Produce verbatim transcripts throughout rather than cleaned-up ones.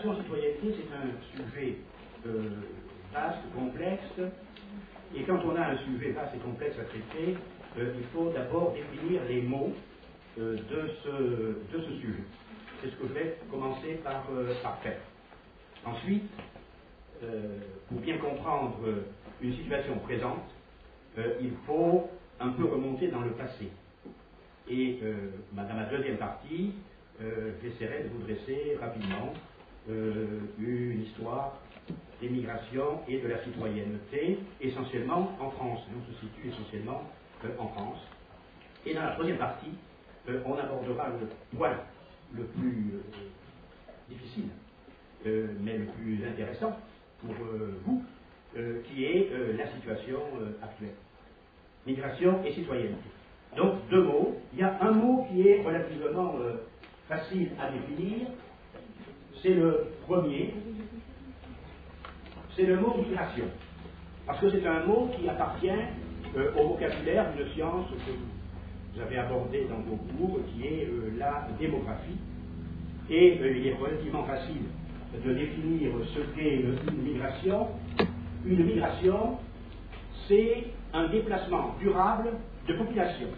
migration-citoyenneté, c'est un sujet euh, vaste, complexe, et quand on a un sujet vaste et complexe à traiter, euh, il faut d'abord définir les mots euh, de, ce, de ce sujet. C'est ce que je vais commencer par, euh, par faire. Ensuite, euh, pour bien comprendre une situation présente, euh, il faut un peu remonter dans le passé. Et euh, dans ma deuxième partie, euh, j'essaierai de vous dresser rapidement euh, une histoire des migrations et de la citoyenneté, essentiellement en France. On se situe essentiellement euh, en France. Et dans la troisième partie, euh, on abordera le point le plus euh, difficile, euh, mais le plus intéressant pour euh, vous, euh, qui est euh, la situation euh, actuelle. Migration et citoyenneté. Donc, deux mots. Il y a un mot qui est relativement euh, facile à définir. C'est le premier. C'est le mot migration. Parce que c'est un mot qui appartient euh, au vocabulaire d'une science que vous avez abordée dans vos cours, qui est euh, la démographie. Et euh, il est relativement facile de définir ce qu'est une migration. Une migration, c'est un déplacement durable de population.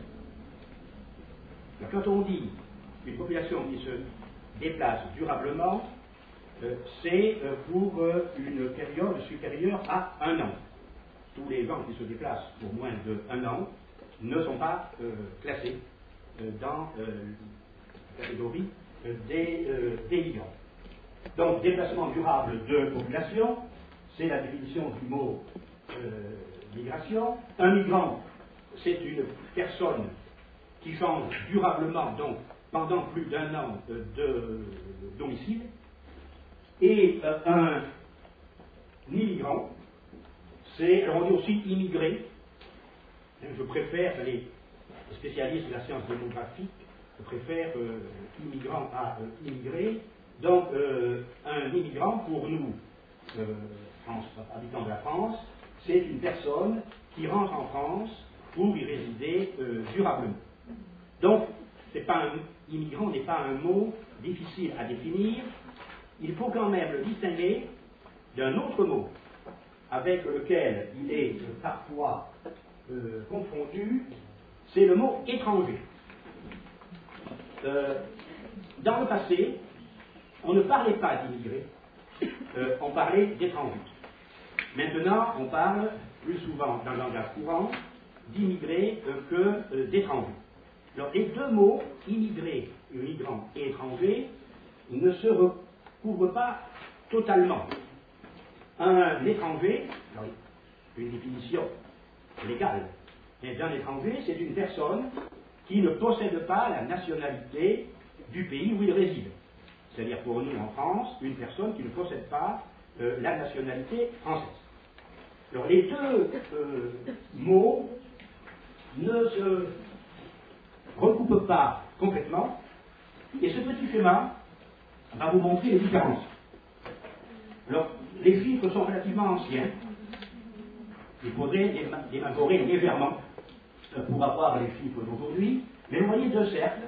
Alors, quand on dit une population qui se déplace durablement, euh, c'est euh, pour euh, une période supérieure à un an. Tous les gens qui se déplacent pour moins d'un an ne sont pas euh, classés euh, dans euh, la catégorie euh, des, euh, des migrants. Donc, déplacement durable de population, c'est la définition du mot euh, migration. Un migrant, c'est une personne qui change durablement, donc pendant plus d'un an euh, de domicile. Et euh, un immigrant, c'est, on dit aussi immigré. Je préfère, les spécialistes de la science démographique, je préfère euh, immigrant à euh, immigré. Donc, euh, un immigrant, pour nous, euh, France, habitants de la France, c'est une personne qui rentre en France pour y résider euh, durablement. Donc, c'est pas un, immigrant n'est pas un mot difficile à définir. Il faut quand même le distinguer d'un autre mot avec lequel il est euh, parfois euh, confondu, c'est le mot étranger. Euh, dans le passé, on ne parlait pas d'immigrés, euh, on parlait d'étrangers. Maintenant, on parle plus souvent dans le langage courant d'immigrés euh, que euh, d'étrangers. Alors, les deux mots, immigré, migrant et étranger, ne se recouvrent pas totalement. Un étranger, alors, une définition légale, mais d'un étranger, c'est une personne qui ne possède pas la nationalité du pays où il réside. C'est-à-dire pour nous en France, une personne qui ne possède pas euh, la nationalité française. Alors les deux euh, mots ne se recoupent pas complètement, et ce petit schéma va vous montrer les différences. Alors, les chiffres sont relativement anciens, il faudrait l'élaborer légèrement pour avoir les chiffres d'aujourd'hui, mais vous voyez deux cercles.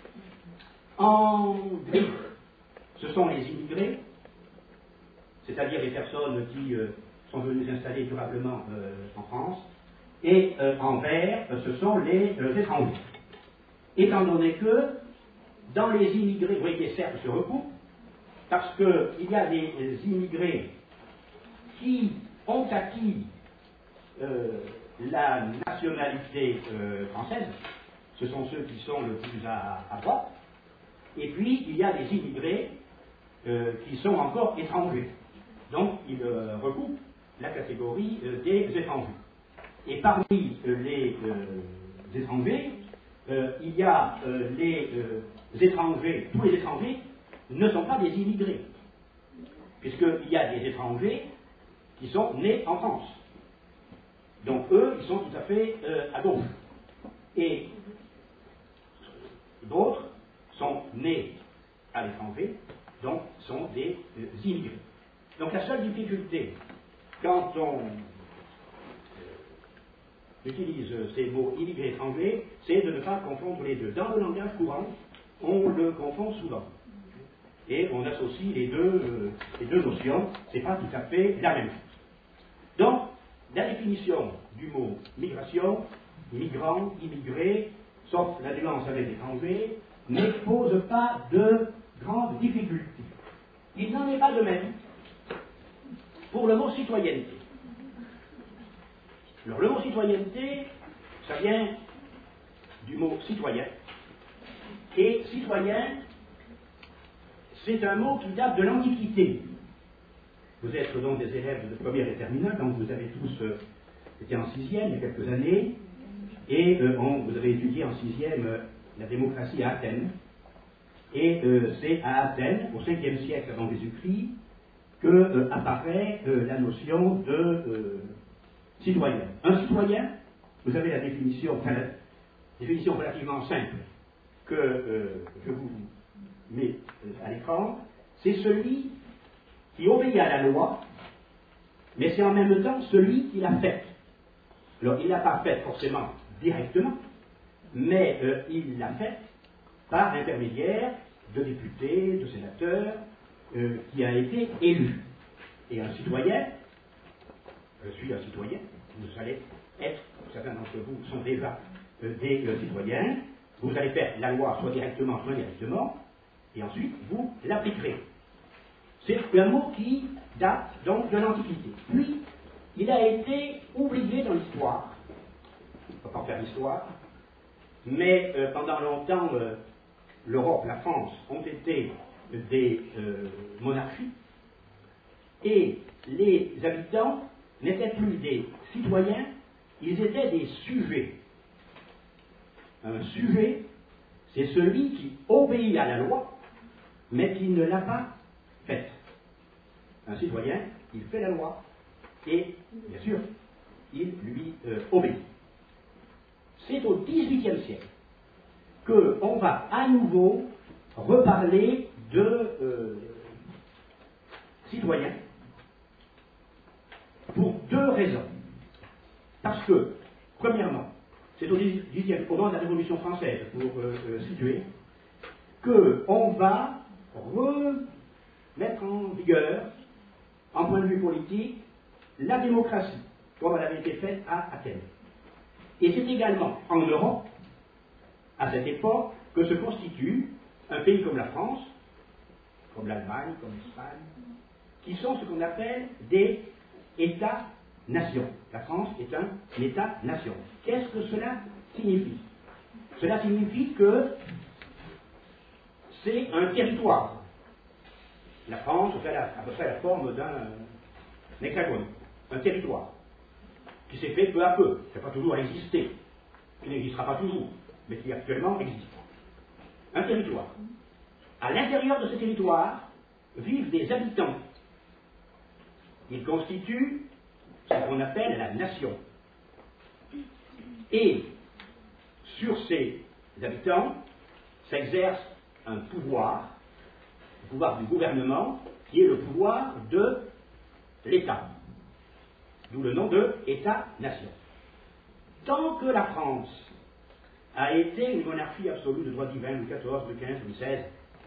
En gris, ce sont les immigrés, c'est-à-dire les personnes qui euh, sont venues s'installer durablement euh, en France, et euh, en vert, ce sont les euh, étrangers. Étant donné que dans les immigrés, vous voyez que les cercles se recoupent, parce qu'il y a des immigrés qui ont acquis euh, la nationalité euh, française, ce sont ceux qui sont le plus à, à droite, et puis il y a des immigrés euh, qui sont encore étrangers. Donc il euh, recoupe la catégorie euh, des étrangers. Et parmi euh, les euh, étrangers, euh, il y a euh, les euh, étrangers, tous les étrangers ne sont pas des immigrés, puisqu'il y a des étrangers qui sont nés en France. Donc eux, ils sont tout à fait euh, à gauche. Et d'autres sont nés à l'étranger, donc sont des euh, immigrés. Donc la seule difficulté, quand on euh, utilise ces mots immigrés étrangers, c'est de ne pas confondre les deux. Dans le langage courant, on le confond souvent. Et on associe les deux euh, deux notions, ce n'est pas tout à fait la même chose. Donc, la définition du mot migration, migrant, immigré, sauf la nuance avec étranger, ne pose pas de grandes difficultés. Il n'en est pas de même pour le mot citoyenneté. Alors, le mot citoyenneté, ça vient du mot citoyen. Et citoyen, c'est un mot qui date de l'Antiquité. Vous êtes donc des élèves de première et terminale, donc vous avez tous euh, été en sixième il y a quelques années, et euh, on, vous avez étudié en sixième euh, la démocratie à Athènes. Et euh, c'est à Athènes, au cinquième siècle avant Jésus-Christ, que euh, apparaît euh, la notion de euh, citoyen. Un citoyen, vous avez la définition, enfin, la définition relativement simple que euh, je vous mets euh, à l'écran, c'est celui qui obéit à la loi, mais c'est en même temps celui qui l'a faite. Alors, il ne l'a pas faite forcément directement, mais euh, il l'a faite par l'intermédiaire de députés, de sénateurs, euh, qui a été élu. Et un citoyen, je suis un citoyen, vous allez être, certains d'entre vous sont déjà euh, des euh, citoyens, vous allez faire la loi soit directement, soit indirectement, et ensuite vous l'appliquerez. C'est un mot qui date donc de l'Antiquité. Puis, il a été oublié dans l'histoire. On ne va pas en faire l'histoire. Mais euh, pendant longtemps, euh, l'Europe, la France, ont été des euh, monarchies. Et les habitants n'étaient plus des citoyens, ils étaient des sujets. Un sujet, c'est celui qui obéit à la loi, mais qui ne l'a pas faite. Un citoyen, il fait la loi, et, bien sûr, il lui euh, obéit. C'est au dix-huitième siècle qu'on va à nouveau reparler de euh, citoyens pour deux raisons. Parce que, premièrement, c'est au dix-huitième, au moment de la Révolution française, pour euh, euh, situer, qu'on va remettre en vigueur, en point de vue politique, la démocratie, comme elle avait été faite à Athènes. Et c'est également en Europe, à cette époque, que se constitue un pays comme la France, comme l'Allemagne, comme l'Espagne, qui sont ce qu'on appelle des États-nations. La France est un État-nation. Qu'est-ce que cela signifie? Cela signifie que c'est un territoire. La France fait la, à peu près la forme d'un hexagone, un territoire, qui s'est fait peu à peu, qui n'a pas toujours existé, qui n'existera pas toujours, mais qui actuellement existe. Un territoire. À l'intérieur de ce territoire vivent des habitants. Ils constituent ce qu'on appelle la nation. Et sur ces habitants s'exerce un pouvoir, le pouvoir du gouvernement, qui est le pouvoir de l'État. D'où le nom de État-nation. Tant que la France a été une monarchie absolue de droit divin, Louis quatorze, Louis quinze, Louis seize,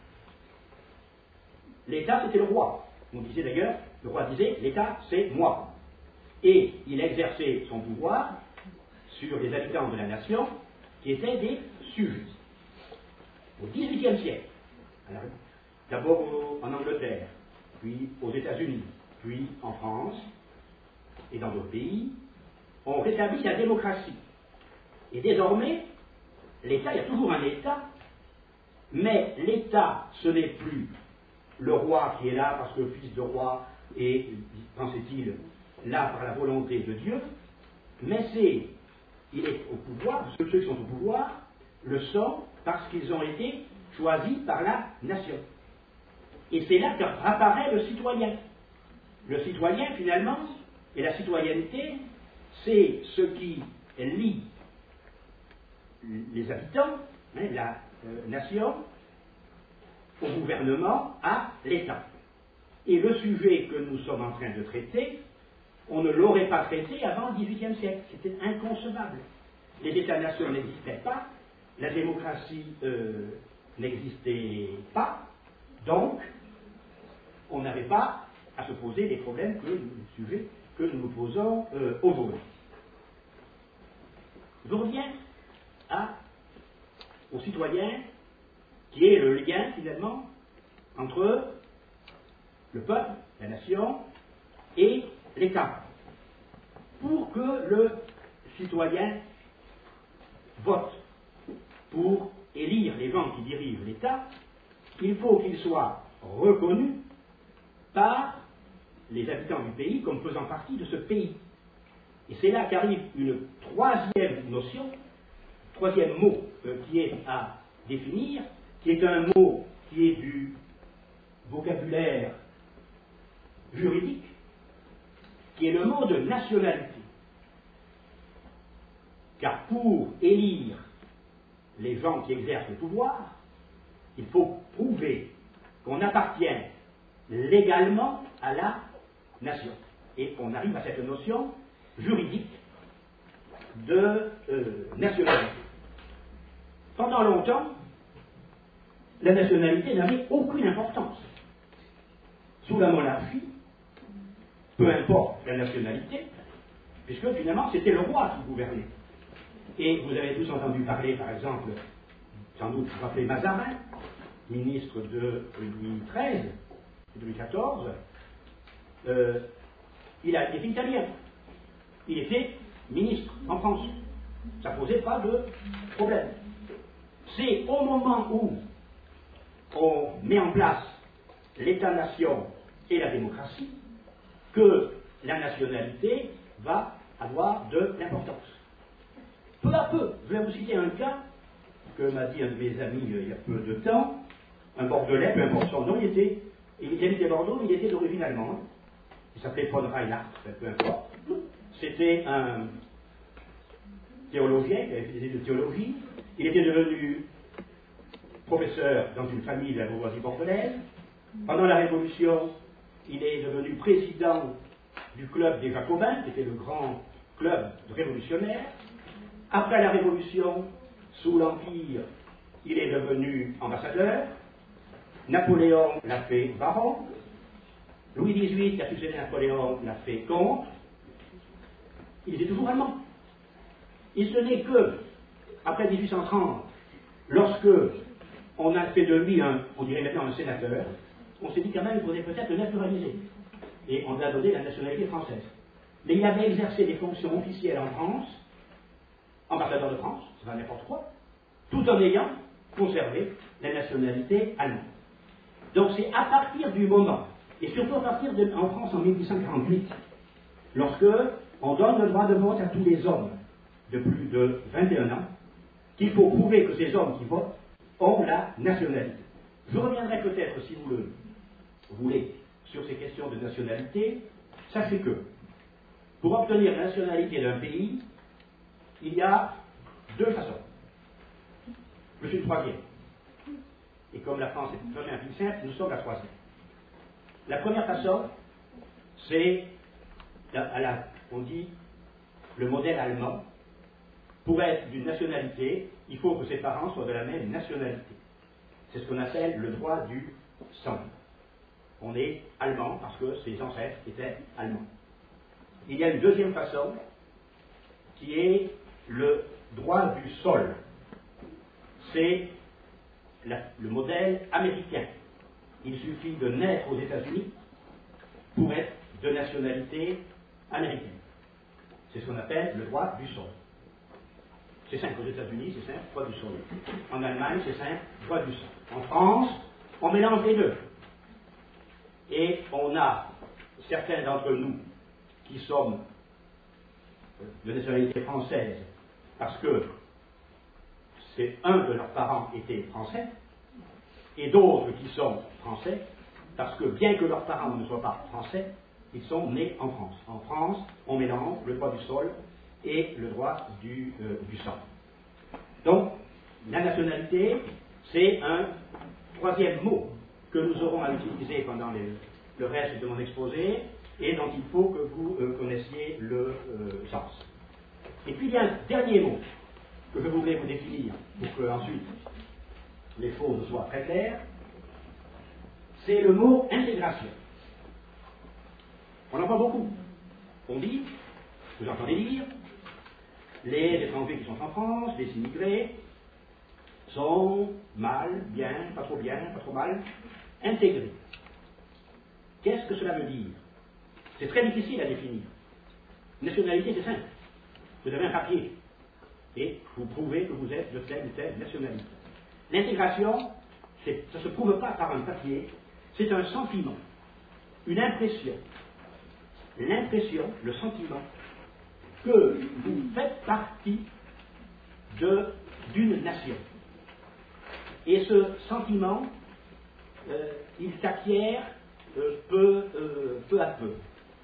l'État c'était le roi. On disait d'ailleurs, le roi disait, l'État c'est moi. Et il exerçait son pouvoir sur les habitants de la nation qui étaient des sujets. Au dix-huitième siècle, d'abord en Angleterre, puis aux États-Unis, puis en France et dans d'autres pays, on rétablit la démocratie. Et désormais, l'État, il y a toujours un État, mais l'État, ce n'est plus le roi qui est là parce que le fils de roi est, pensait-il, là par la volonté de Dieu, mais c'est, il est au pouvoir, ceux qui sont au pouvoir le sont parce qu'ils ont été choisis par la nation. Et c'est là qu'apparaît le citoyen. Le citoyen, finalement, et la citoyenneté, c'est ce qui lie les habitants, hein, la euh, nation, au gouvernement, à l'État. Et le sujet que nous sommes en train de traiter, on ne l'aurait pas traité avant le dix-huitième siècle. C'était inconcevable. Les États-nations n'existaient pas, la démocratie euh, n'existait pas, donc on n'avait pas à se poser les problèmes, que, les sujets que nous nous posons euh, aujourd'hui. Je reviens à, au citoyen, qui est le lien finalement entre le peuple, la nation et l'État. Pour que le citoyen vote pour élire les gens qui dirigent l'État, il faut qu'il soit reconnu par les habitants du pays comme faisant partie de ce pays. Et c'est là qu'arrive une troisième notion, troisième mot euh, qui est à définir, qui est un mot qui est du vocabulaire juridique, qui est le mot de nationalité. Car pour élire les gens qui exercent le pouvoir, il faut prouver qu'on appartient légalement à la nation. Et on arrive à cette notion juridique de euh, nationalité. Pendant longtemps, la nationalité n'avait aucune importance. Sous la monarchie, peu importe la nationalité, puisque finalement c'était le roi qui gouvernait. Et vous avez tous entendu parler, par exemple, sans doute vous vous rappelez Mazarin, ministre de Louis treize, de Louis quatorze, euh, il a été italien. Il était ministre en France. Ça ne posait pas de problème. C'est au moment où on met en place l'État-nation et la démocratie que la nationalité va avoir de l'importance. Peu à peu, je vais vous citer un cas que m'a dit un de mes amis il y a peu de temps, un Bordelais, peu importe son nom, il était, il habitait Bordeaux, il était d'origine allemande. Il s'appelait von Reinhardt, peu importe. C'était un théologien, il avait fait des études de théologie. Il était devenu professeur dans une famille de la bourgeoisie bordelaise. Pendant la Révolution, il est devenu président du club des Jacobins, qui était le grand club révolutionnaire. Après la Révolution, sous l'Empire, il est devenu ambassadeur. Napoléon l'a fait baron. Louis dix-huit, qui a succédé à Napoléon, l'a fait comte. Il était toujours allemand. Et ce n'est que, après mille huit cent trente, lorsque on a fait de lui, un, on dirait maintenant un sénateur, on s'est dit quand même qu'il faudrait peut-être le naturaliser. Et on lui a donné la nationalité française. Mais il avait exercé des fonctions officielles en France, ambassadeur de France, c'est pas n'importe quoi, tout en ayant conservé la nationalité allemande. Donc c'est à partir du moment, et surtout à partir de, en France en mille huit cent quarante-huit, lorsque on donne le droit de vote à tous les hommes de plus de vingt et un ans, qu'il faut prouver que ces hommes qui votent ont la nationalité. Je reviendrai peut-être, si vous le voulez, sur ces questions de nationalité. Sachez que, pour obtenir la nationalité d'un pays, il y a deux façons. Je suis le troisième. Et comme la France est vraiment un pays simple, nous sommes la troisième. La première façon, c'est, à la, on dit, le modèle allemand. Pour être d'une nationalité, il faut que ses parents soient de la même nationalité. C'est ce qu'on appelle le droit du sang. On est allemand parce que ses ancêtres étaient allemands. Il y a une deuxième façon qui est le droit du sol. C'est la, le modèle américain. Il suffit de naître aux États-Unis pour être de nationalité américaine. C'est ce qu'on appelle le droit du sol. C'est simple, aux États-Unis, c'est simple, droit du sol. En Allemagne, c'est simple, droit du sol. En France, on mélange les deux. Et on a certains d'entre nous qui sommes de nationalité française parce que c'est un de leurs parents était français, et d'autres qui sont français parce que bien que leurs parents ne soient pas français, ils sont nés en France. En France, on mélange le droit du sol et le droit du, euh, du sang. Donc, la nationalité, c'est un troisième mot que nous aurons à utiliser pendant les, le reste de mon exposé et dont il faut que vous euh, connaissiez le euh, sens. Et puis il y a un dernier mot que je voudrais vous définir pour que ensuite les choses soient très claires, c'est le mot intégration. On en voit beaucoup. On dit, vous entendez dire, les étrangers qui sont en France, les immigrés, sont mal, bien, pas trop bien, pas trop mal, intégrés. Qu'est-ce que cela veut dire? C'est très difficile à définir. Nationalité, c'est simple. Vous avez un papier et vous prouvez que vous êtes de telle ou telle nationalité. L'intégration, ça ne se prouve pas par un papier, c'est un sentiment, une impression. L'impression, le sentiment que vous faites partie de, d'une nation. Et ce sentiment, euh, il s'acquiert euh, peu, euh, peu à peu.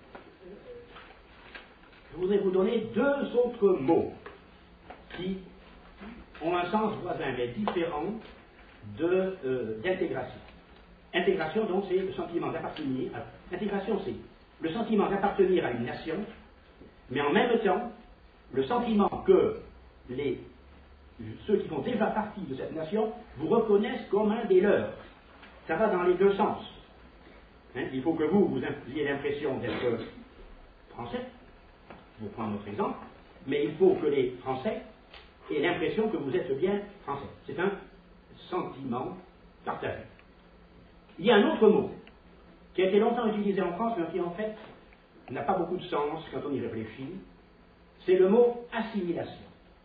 Je voudrais vous donner deux autres mots qui ont un sens voisin mais différent de, euh, d'intégration. Intégration, donc, c'est le sentiment d'appartenir. À... Intégration, c'est le sentiment d'appartenir à une nation, mais en même temps, le sentiment que les, ceux qui font déjà partie de cette nation vous reconnaissent comme un des leurs. Ça va dans les deux sens. Hein, il faut que vous, vous ayez l'impression d'être français, je vous prends notre exemple, mais il faut que les Français aient l'impression que vous êtes bien français. C'est un sentiment partagé. Il y a un autre mot qui a été longtemps utilisé en France, mais qui en fait n'a pas beaucoup de sens quand on y réfléchit, c'est le mot assimilation.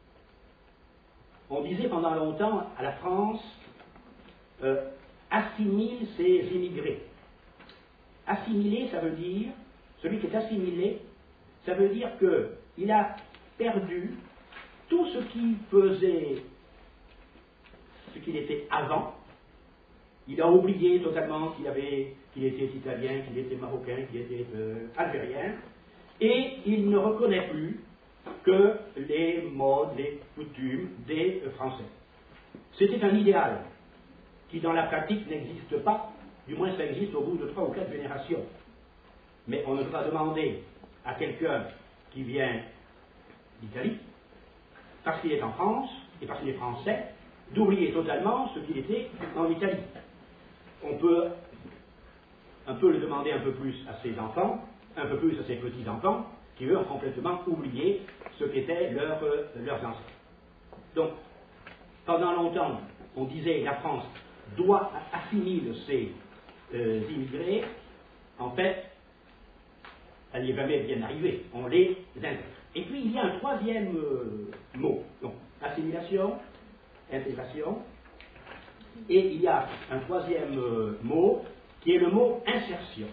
On disait pendant longtemps à la France, euh, assimile ses immigrés. Assimiler, ça veut dire, celui qui est assimilé, ça veut dire qu'il a perdu tout ce qui faisait ce qu'il était avant. Il a oublié totalement qu'il avait, qu'il était italien, qu'il était marocain, qu'il était euh, algérien, et il ne reconnaît plus que les modes, les coutumes des euh, Français. C'était un idéal qui, dans la pratique, n'existe pas, du moins ça existe au bout de trois ou quatre générations. Mais on ne peut pas demander à quelqu'un qui vient d'Italie, parce qu'il est en France, et parce qu'il est français, d'oublier totalement ce qu'il était en Italie. On peut un peu le demander un peu plus à ses enfants, un peu plus à ses petits-enfants, qui eux ont complètement oublié ce qu'étaient leurs, euh, leurs ancêtres. Donc, pendant longtemps, on disait la France doit assimiler ses euh, immigrés. En fait, elle n'y est jamais bien arrivée. On les intègre. Et puis, il y a un troisième euh, mot. Donc, assimilation, intégration. Et il y a un troisième euh, mot qui est le mot insertion.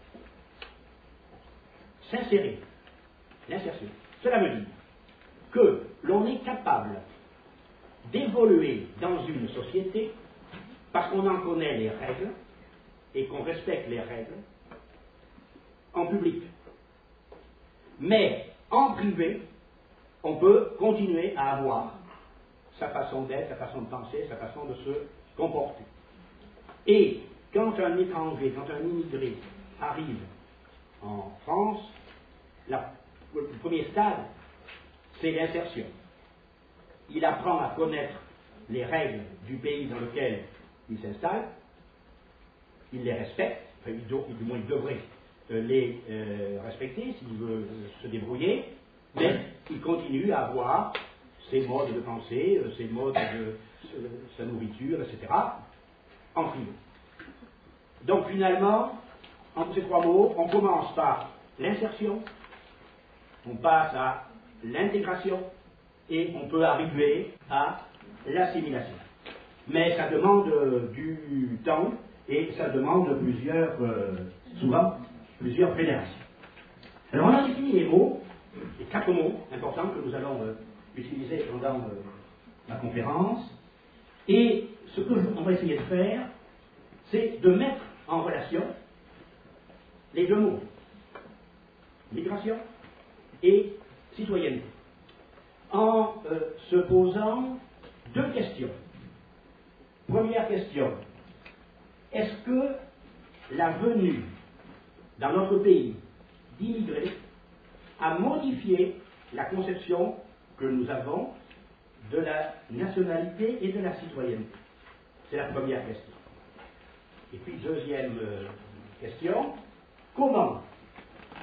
S'insérer. L'insertion. Cela veut dire que l'on est capable d'évoluer dans une société parce qu'on en connaît les règles et qu'on respecte les règles en public. Mais en privé, on peut continuer à avoir sa façon d'être, sa façon de penser, sa façon de se comporter. Et quand un étranger, quand un immigré arrive en France, la, le premier stade, c'est l'insertion. Il apprend à connaître les règles du pays dans lequel il s'installe, il les respecte, enfin, il do, du moins il devrait euh, les euh, respecter s'il veut euh, se débrouiller, mais il continue à avoir ses modes de pensée, euh, ses modes de euh, sa nourriture, et cetera, en privé. Donc finalement, entre ces trois mots, on commence par l'insertion, on passe à l'intégration, et on peut arriver à l'assimilation. Mais ça demande euh, du temps, et ça demande plusieurs, euh, souvent, plusieurs générations. Alors on a défini les mots, les quatre mots importants que nous allons euh, utiliser pendant euh, la conférence, et ce que on va essayer de faire, c'est de mettre en relation les deux mots, migration et citoyenneté, en euh, se posant deux questions. Première question, est-ce que la venue dans notre pays d'immigrés a modifié la conception que nous avons de la nationalité et de la citoyenneté? C'est la première question. Et puis, deuxième euh, question, comment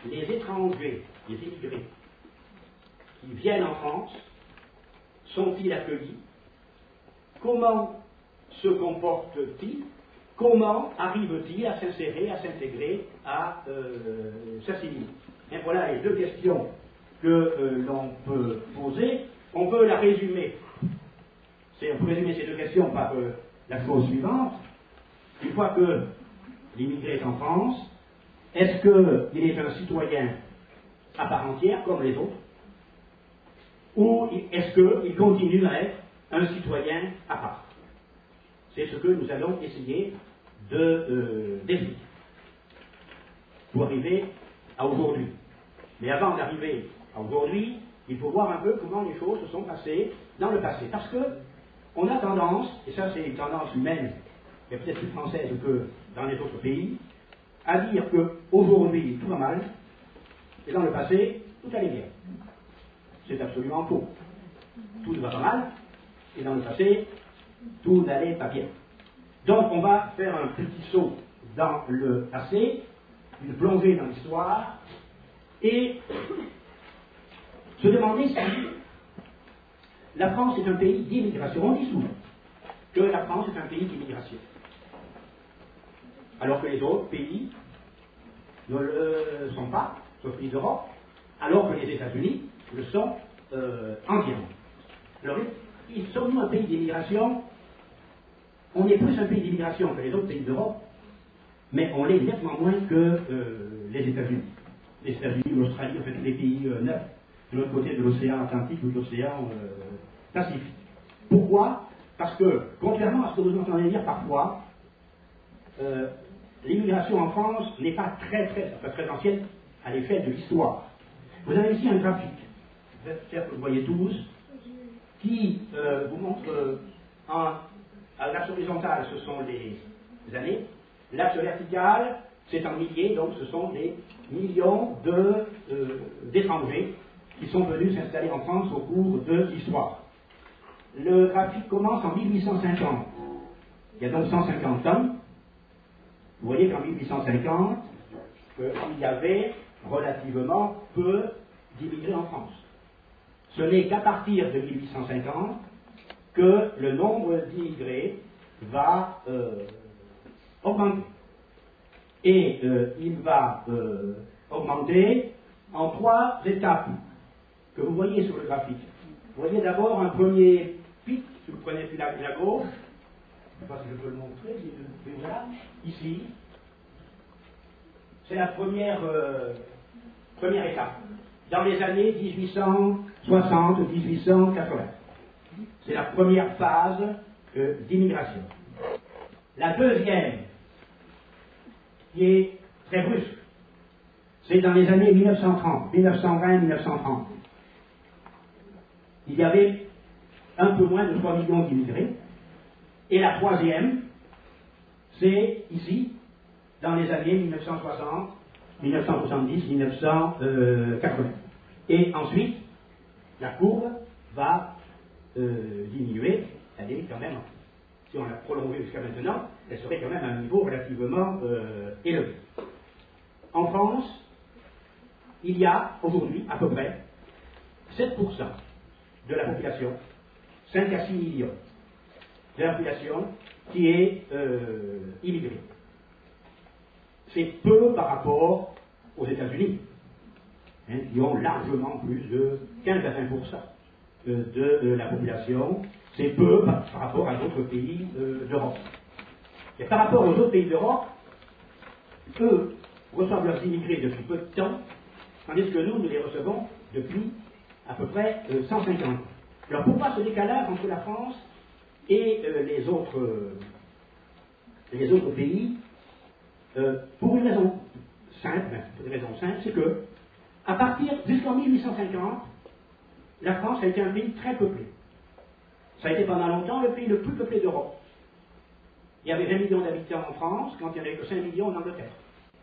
les étrangers, les immigrés qui viennent en France, sont-ils accueillis? Comment se comportent-ils? Comment arrivent-ils à s'insérer, à s'intégrer, à euh, s'assimiler? Et voilà les deux questions que euh, l'on peut poser. On peut la résumer. C'est, on peut résumer ces deux questions par euh, la chose suivante. Une fois que l'immigré est en France, est-ce qu'il est un citoyen à part entière, comme les autres, ou est-ce qu'il continue à être un citoyen à part? C'est ce que nous allons essayer de euh, définir pour arriver à aujourd'hui. Mais avant d'arriver à aujourd'hui, il faut voir un peu comment les choses se sont passées dans le passé. Parce que on a tendance, et ça c'est une tendance humaine, et peut-être plus française que dans les autres pays, à dire qu'aujourd'hui tout va mal, et dans le passé tout allait bien. C'est absolument faux. Tout ne va pas mal, et dans le passé tout n'allait pas bien. Donc on va faire un petit saut dans le passé, une plongée dans l'histoire, et se demander si la France est un pays d'immigration. On dit souvent que la France est un pays d'immigration, alors que les autres pays ne le sont pas, sauf les d'Europe, alors que les États-Unis le sont euh, entièrement. Alors, sommes-nous un pays d'immigration? On est plus un pays d'immigration que les autres pays d'Europe, mais on l'est nettement moins que euh, les États-Unis. Les États-Unis, l'Australie, enfin tous les pays euh, neufs, de l'autre côté de l'océan Atlantique ou de l'océan euh, Pacifique. Pourquoi? Parce que, contrairement à ce que vous entendez dire parfois, euh, l'immigration en France n'est pas très, très, pas très ancienne à l'effet de l'histoire. Vous avez ici un graphique, j'espère que vous voyez tous, qui euh, vous montre euh, en, à l'axe horizontal, ce sont les années, l'axe vertical, c'est en milliers, donc ce sont des millions de, euh, d'étrangers qui sont venus s'installer en France au cours de l'histoire. Le graphique commence en mille huit cent cinquante. Il y a donc cent cinquante ans. Vous voyez qu'en mille huit cent cinquante, euh, il y avait relativement peu d'immigrés en France. Ce n'est qu'à partir de mille huit cent cinquante que le nombre d'immigrés va euh, augmenter. Et euh, il va euh, augmenter en trois étapes que vous voyez sur le graphique. Vous voyez d'abord un premier pic, si vous prenez plus la, la gauche, je ne sais pas si je peux le montrer, mais voilà, ici, c'est la première, euh, première étape, dans les années dix-huit cent soixante à dix-huit cent quatre-vingts. C'est la première phase euh, d'immigration. La deuxième, qui est très brusque, c'est dans les années mille neuf cent trente, mille neuf cent vingt à mille neuf cent trente. Il y avait un peu moins de trois millions d'immigrés. Et la troisième, c'est ici, dans les années mille neuf cent soixante, mille neuf cent soixante-dix, mille neuf cent quatre-vingts. Et ensuite, la courbe va euh, diminuer, elle est quand même, si on l'a prolongée jusqu'à maintenant, elle serait quand même à un niveau relativement euh, élevé. En France, il y a aujourd'hui à peu près sept pour cent de la population, cinq à six millions de la population qui est euh, immigrée. C'est peu par rapport aux États-Unis, hein, qui ont largement plus de quinze à vingt pour cent de, de, de la population. C'est peu par, par rapport à d'autres pays euh, d'Europe. Et par rapport aux autres pays d'Europe, eux reçoivent leurs immigrés depuis peu de temps, tandis que nous, nous les recevons depuis à peu près euh, cent cinquante ans. Alors pourquoi ce décalage entre la France et euh, les, autres, euh, les autres pays? euh, Pour une raison simple, pour une raison simple, c'est que, à partir, jusqu'en mille huit cent cinquante, la France a été un pays très peuplé. Ça a été pendant longtemps le pays le plus peuplé d'Europe. Il y avait vingt millions d'habitants en France, quand il n'y en avait que cinq millions en Angleterre.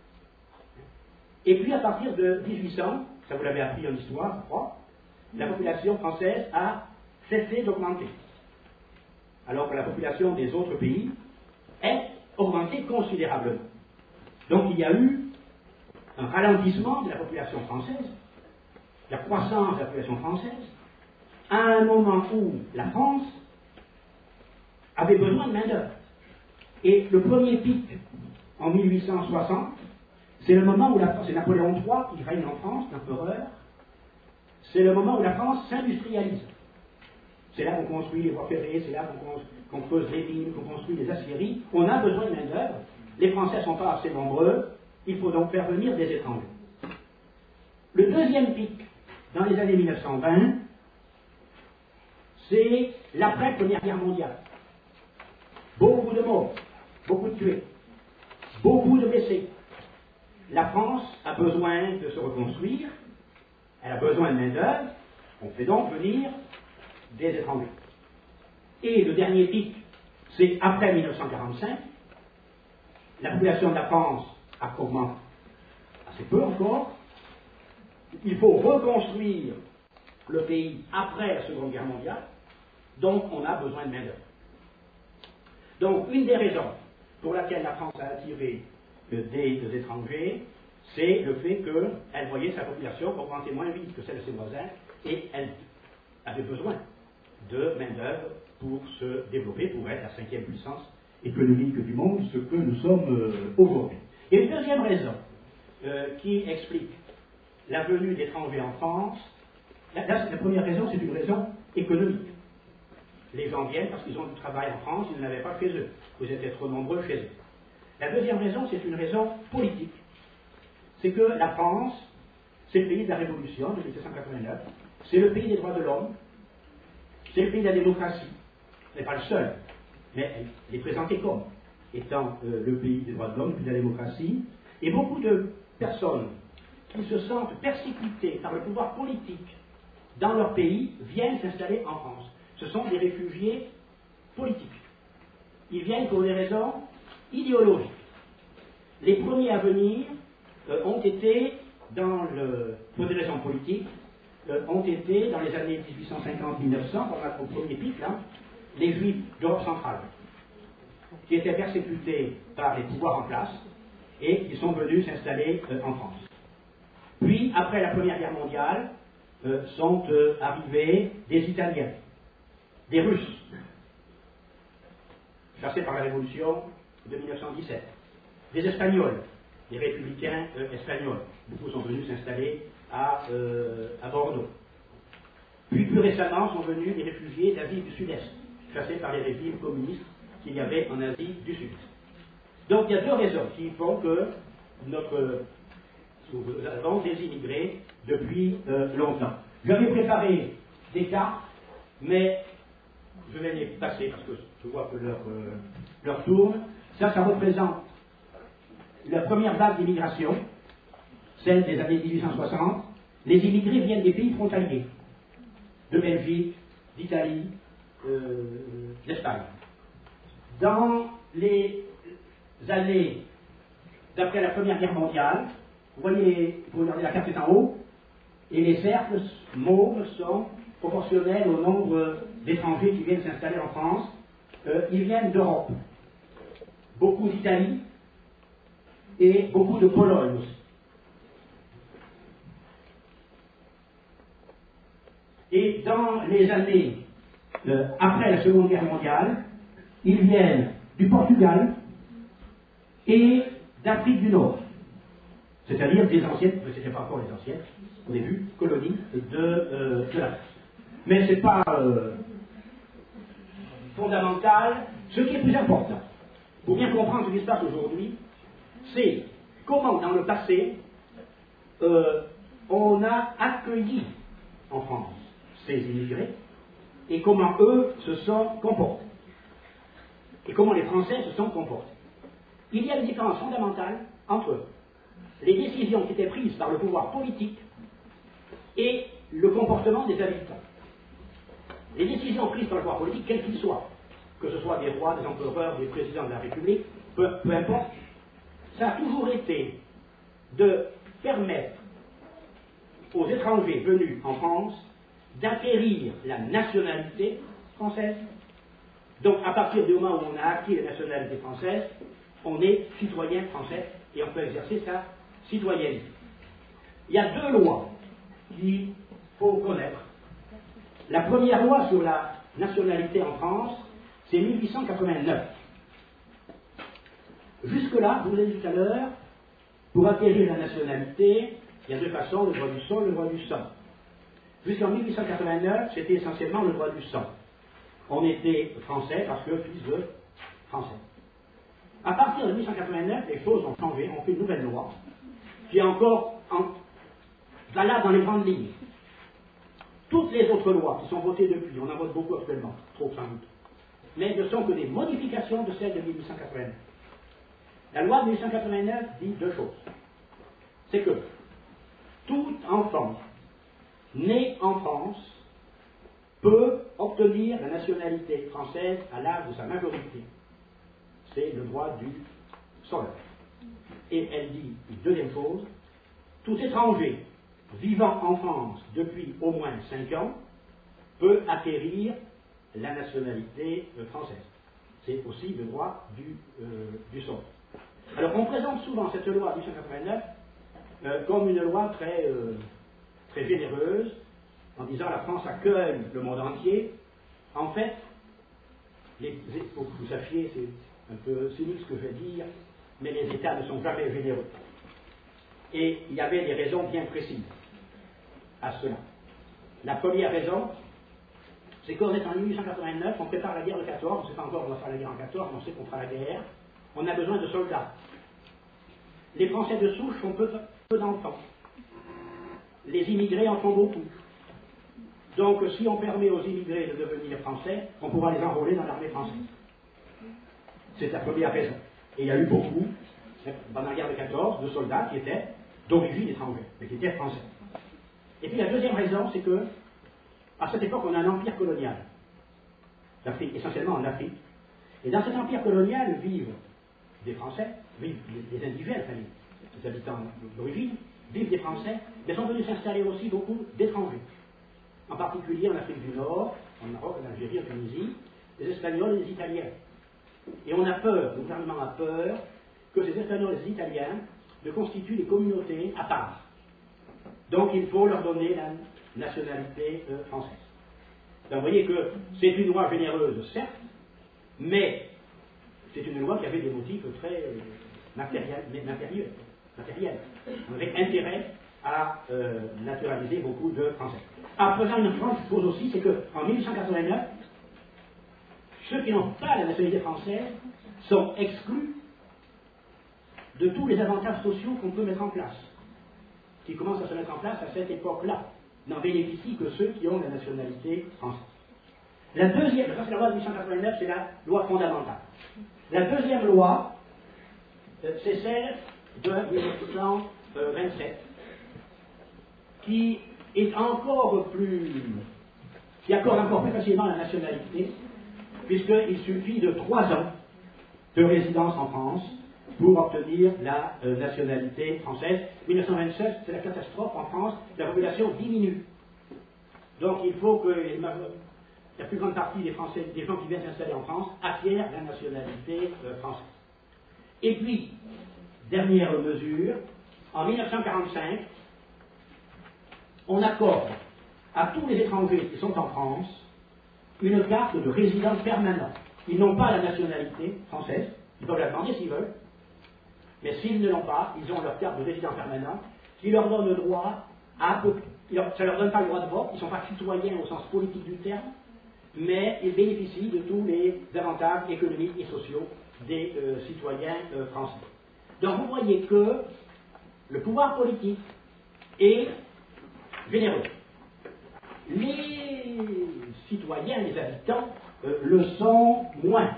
Et puis à partir de dix-huit cents, ça vous l'avez appris en histoire, je crois, la population française a cessé d'augmenter. Alors que la population des autres pays est augmentée considérablement. Donc il y a eu un ralentissement de la population française, la croissance de la population française, à un moment où la France avait besoin de main-d'œuvre. Et le premier pic, en mille huit cent soixante, c'est le moment où la France, c'est Napoléon trois qui règne en France, l'empereur, c'est le moment où la France s'industrialise. C'est là qu'on construit les voies ferrées, c'est là qu'on creuse les mines, qu'on construit les aciéries. On a besoin de main-d'œuvre. Les Français ne sont pas assez nombreux, il faut donc faire venir des étrangers. Le deuxième pic, dans les années mille neuf cent vingt, c'est l'après-première guerre mondiale. Beaucoup de morts, beaucoup de tués, beaucoup de blessés. La France a besoin de se reconstruire, elle a besoin de main-d'œuvre, on fait donc venir des étrangers. Et le dernier pic, c'est après mille neuf cent quarante-cinq, la population de la France augmente assez peu encore, il faut reconstruire le pays après la Seconde Guerre mondiale, donc on a besoin de main-d'œuvre. Donc une des raisons pour laquelle la France a attiré des, des étrangers, c'est le fait qu'elle voyait sa population augmenter moins vite que celle de ses voisins et elle avait besoin de main-d'œuvre pour se développer, pour être la cinquième puissance économique du monde, ce que nous sommes euh, aujourd'hui. Et une deuxième raison euh, qui explique la venue d'étrangers en France, là, là, la première raison, c'est une raison économique. Les gens viennent parce qu'ils ont du travail en France, ils n'en avaient pas chez eux. Vous étiez trop nombreux chez eux. La deuxième raison, c'est une raison politique. C'est que la France, c'est le pays de la Révolution de mille sept cent quatre-vingt-neuf, c'est le pays des droits de l'homme, c'est le pays de la démocratie. Ce n'est pas le seul, mais elle est présentée comme étant euh, le pays des droits de l'homme, le pays de la démocratie. Et beaucoup de personnes qui se sentent persécutées par le pouvoir politique dans leur pays viennent s'installer en France. Ce sont des réfugiés politiques. Ils viennent pour des raisons idéologiques. Les premiers à venir euh, ont été, dans le, pour des raisons politiques, euh, ont été dans les années mille huit cent cinquante à mille neuf cents, au premier pic, là, les Juifs d'Europe centrale, qui étaient persécutés par les pouvoirs en place et qui sont venus s'installer euh, en France. Puis, après la Première Guerre mondiale, euh, sont euh, arrivés des Italiens, des Russes, chassés par la Révolution de mille neuf cent dix-sept, des Espagnols, des républicains euh, espagnols. Beaucoup sont venus s'installer à, euh, à Bordeaux. Puis plus récemment sont venus des réfugiés d'Asie du Sud-Est, chassés par les régimes communistes qu'il y avait en Asie du Sud. Donc il y a deux raisons qui font que notre, nous avons des immigrés depuis euh, longtemps. J'avais préparé des cartes, mais je vais les passer parce que je vois que l'heure euh, leur tourne. Ça, ça représente la première vague d'immigration, celle des années mille huit cent soixante. Les immigrés viennent des pays frontaliers, de Belgique, d'Italie, euh, d'Espagne. Dans les années d'après la Première Guerre mondiale, vous voyez, vous regardez la carte est en haut, et les cercles mauves sont proportionnels au nombre d'étrangers qui viennent s'installer en France. Euh, ils viennent d'Europe, beaucoup d'Italie et beaucoup de Pologne aussi. Et dans les années euh, après la Seconde Guerre mondiale, ils viennent du Portugal et d'Afrique du Nord, c'est-à-dire des anciennes, ce n'était pas encore les anciennes, au début, colonies de, euh, de l'Afrique. Mais ce n'est pas euh, fondamental. Ce qui est plus important, pour bien comprendre ce qui se passe aujourd'hui, c'est comment dans le passé, euh, on a accueilli en France ces immigrés et comment eux se sont comportés. Et comment les Français se sont comportés. Il y a une différence fondamentale entre les décisions qui étaient prises par le pouvoir politique et le comportement des habitants. Les décisions prises par le pouvoir politique, quels qu'ils soient, que ce soit des rois, des empereurs, des présidents de la République, peu, peu importe, ça a toujours été de permettre aux étrangers venus en France d'acquérir la nationalité française. Donc, à partir du moment où on a acquis la nationalité française, on est citoyen français et on peut exercer sa citoyenne. Il y a deux lois qu'il faut connaître. La première loi sur la nationalité en France, c'est mille huit cent quatre-vingt-neuf. Jusque-là, je vous l'ai dit tout à l'heure, pour acquérir la nationalité, il y a deux façons, le droit du sol et le droit du sang. Jusqu'en mille huit cent quatre-vingt-neuf, c'était essentiellement le droit du sang. On était français parce que fils de français. À partir de mille huit cent quatre-vingt-neuf, les choses ont changé, on fait une nouvelle loi, qui est encore en, valable dans les grandes lignes. Toutes les autres lois qui sont votées depuis, on en vote beaucoup actuellement, trop sans doute, mais ne sont que des modifications de celles de mille huit cent quatre-vingt-neuf. La loi de mille huit cent quatre-vingt-neuf dit deux choses. C'est que tout enfant né en France peut obtenir la nationalité française à l'âge de sa majorité. C'est le droit du sol. Et elle dit une deuxième chose, tout étranger vivant en France depuis au moins cinq ans peut acquérir la nationalité française. C'est aussi le droit du, euh, du sol. Alors on présente souvent cette loi de mille huit cent quatre-vingt-neuf euh, comme une loi très, euh, très généreuse, en disant la France accueille le monde entier. En fait, il faut que vous sachiez, c'est un peu cynique ce que je vais dire, mais les États ne sont jamais généreux. Et il y avait des raisons bien précises à cela. La première raison, c'est qu'on est en mille huit cent quatre-vingt-neuf, on prépare la guerre de quatorze, on ne sait pas encore qu'on va faire la guerre en quatorze, mais on sait qu'on fera la guerre. On a besoin de soldats. Les Français de souche font peu, peu d'enfants. Les immigrés en font beaucoup. Donc, si on permet aux immigrés de devenir français, on pourra les enrôler dans l'armée française. C'est la première raison. Et il y a eu beaucoup, pendant la guerre de quatorze, de soldats qui étaient d'origine étrangère, mais qui étaient français. Et puis la deuxième raison, c'est que, à cette époque, on a un empire colonial. L'Afrique, essentiellement en Afrique. Et dans cet empire colonial vivent des Français, vivent des indigènes, enfin, les habitants d'origine, vivent des Français, mais sont venus s'installer aussi beaucoup d'étrangers. En particulier en Afrique du Nord, en Maroc, en Algérie, en Tunisie, les Espagnols et les Italiens. Et on a peur, le gouvernement a peur, que ces Espagnols et les Italiens ne constituent des communautés à part. Donc il faut leur donner la nationalité euh, française. Donc vous voyez que c'est une loi généreuse, certes, mais c'est une loi qui avait des motifs très euh, matériels, matériels, matériels. On avait intérêt à euh, naturaliser beaucoup de Français. En faisant une chose aussi, c'est qu'en mille huit cent quatre-vingt-neuf, ceux qui n'ont pas la nationalité française sont exclus de tous les avantages sociaux qu'on peut mettre en place, qui commencent à se mettre en place à cette époque-là. N'en bénéficient que ceux qui ont la nationalité française. La deuxième, ça c'est la loi de mille huit cent quatre-vingt-neuf, c'est la loi fondamentale. La deuxième loi, euh, c'est celle de mille neuf cent vingt-sept, qui est encore plus, qui accorde encore plus facilement la nationalité, puisqu'il suffit de trois ans de résidence en France pour obtenir la euh, nationalité française. mille neuf cent vingt-sept, c'est la catastrophe en France, la population diminue. Donc il faut que les, la plus grande partie des Français, des gens qui viennent s'installer en France, acquièrent la nationalité euh, française. Et puis, dernière mesure, en mille neuf cent quarante-cinq, on accorde à tous les étrangers qui sont en France une carte de résident permanent. Ils n'ont pas la nationalité française, ils peuvent la demander s'ils veulent, mais s'ils ne l'ont pas, ils ont leur carte de résident permanent qui leur donne le droit à... Ça ne leur donne pas le droit de vote, ils ne sont pas citoyens au sens politique du terme, mais ils bénéficient de tous les avantages économiques et sociaux des euh, citoyens euh, français. Donc vous voyez que le pouvoir politique est généreux. Les citoyens, les habitants, euh, le sont moins.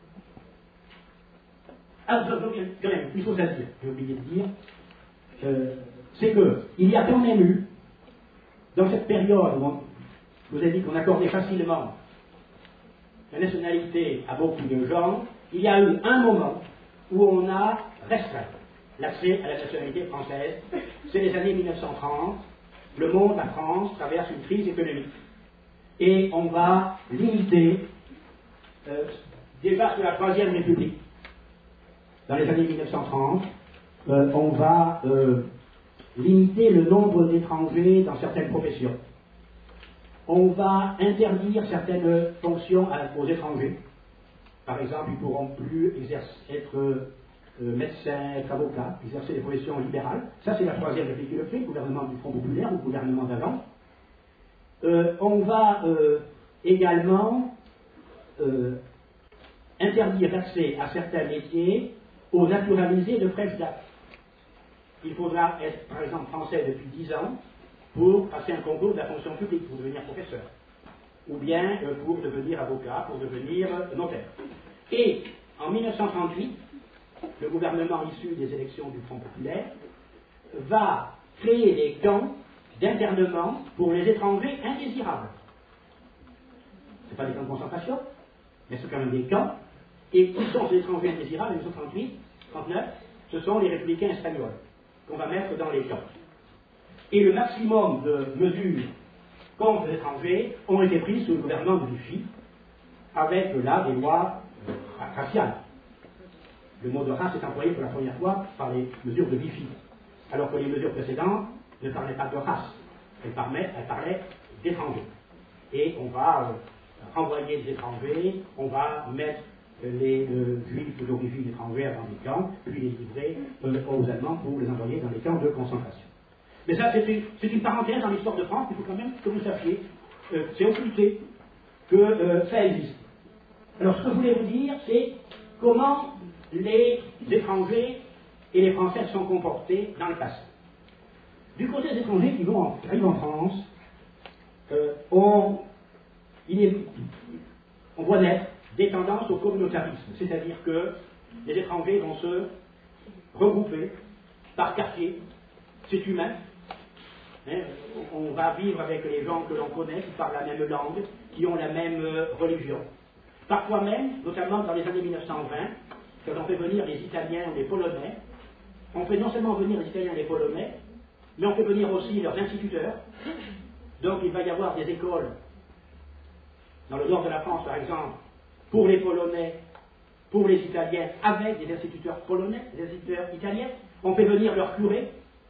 Alors, quand même, une chose à dire, j'ai oublié de dire, euh, c'est qu'il y a quand même eu, dans cette période où on, je vous ai dit qu'on accordait facilement la nationalité à beaucoup de gens, il y a eu un moment où on a restreint l'accès à la nationalité française. C'est les années mille neuf cent trente. Le monde, la France, traverse une crise économique. Et on va limiter, euh, déjà sous la Troisième République, dans les années mille neuf cent trente, euh, on va euh, limiter le nombre d'étrangers dans certaines professions. On va interdire certaines fonctions à, aux étrangers. Par exemple, ils ne pourront plus exercer, être euh, médecins, être avocats, exercer des professions libérales. Ça, c'est la troisième réplique qui le fait, le gouvernement du Front populaire ou le gouvernement d'avant. Euh, on va euh, également euh, interdire l'accès à certains métiers aux naturalisés de fraîche date. Il faudra être, par exemple, français depuis dix ans pour passer un concours de la fonction publique, pour devenir professeur, ou bien euh, pour devenir avocat, pour devenir notaire. Et en mille neuf cent trente-huit, le gouvernement issu des élections du Front populaire va créer des camps d'internement pour les étrangers indésirables. Ce ne sont pas des camps de concentration, mais c'est quand même des camps. Et qui sont ces étrangers indésirables en mille neuf cent trente-huit, trente-neuf? Ce sont les républicains espagnols qu'on va mettre dans les camps. Et le maximum de mesures contre les étrangers ont été prises sous le gouvernement de Vichy, avec là des lois euh, raciales. Le mot de race est employé pour la première fois par les mesures de Vichy, alors que les mesures précédentes ne parlaient pas de race, elles parlaient, elles parlaient d'étrangers. Et on va euh, renvoyer les étrangers, on va mettre les euh, juifs d'origine étrangère dans les camps, puis les livrer euh, aux Allemands pour les envoyer dans les camps de concentration. Mais ça, c'est une, c'est une parenthèse dans l'histoire de France, il faut quand même que vous sachiez, euh, c'est occulté, que euh, ça existe. Alors, ce que je voulais vous dire, c'est comment les étrangers et les Français se sont comportés dans le passé. Du côté des étrangers qui vont en, arrivent en France, euh, on, il est, on voit naître des tendances au communautarisme, c'est-à-dire que les étrangers vont se regrouper par quartier, c'est humain. Hein, on va vivre avec les gens que l'on connaît, qui parlent la même langue, qui ont la même euh, religion. Parfois même, notamment dans les années mille neuf cent vingt, quand on fait venir les Italiens ou les Polonais, on fait non seulement venir les Italiens et les Polonais, mais on fait venir aussi leurs instituteurs. Donc il va y avoir des écoles, dans le nord de la France par exemple, pour les Polonais, pour les Italiens, avec des instituteurs polonais, des instituteurs italiens. On fait venir leurs curés,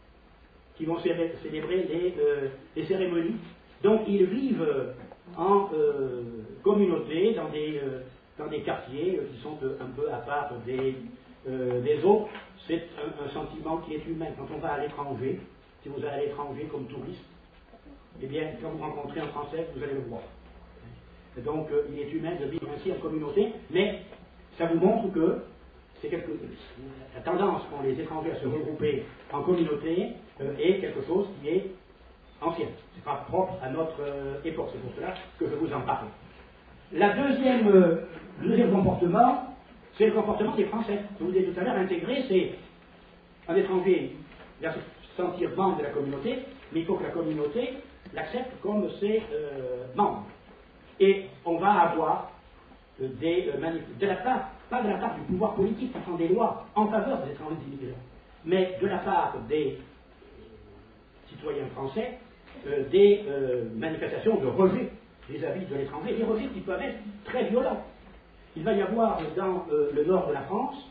qui vont célébrer les, euh, les cérémonies. Donc ils vivent en euh, communauté, dans des, euh, dans des quartiers qui sont un peu à part des, euh, des autres. C'est un, un sentiment qui est humain. Quand on va à l'étranger, si vous allez à l'étranger comme touriste, eh bien, quand vous rencontrez un Français, vous allez le voir. Et donc, euh, il est humain de vivre ainsi en communauté, mais ça vous montre que c'est quelque, la tendance qu'ont les étrangers à se regrouper en communauté euh, est quelque chose qui est ancien. Ce n'est pas propre à notre euh, époque. C'est pour cela que je vous en parle. La deuxième, euh, le deuxième comportement, c'est le comportement des Français. Je vous ai tout à l'heure intégré, c'est un étranger il va se sentir membre de la communauté, mais il faut que la communauté l'accepte comme ses euh, membres. Et on va avoir euh, des euh, manifestations, de la part, pas de la part du pouvoir politique qui prend des lois en faveur des étrangers immigrés, mais de la part des citoyens français, euh, des euh, manifestations de rejet vis-à-vis de l'étranger, des rejets qui peuvent être très violents. Il va y avoir dans euh, le nord de la France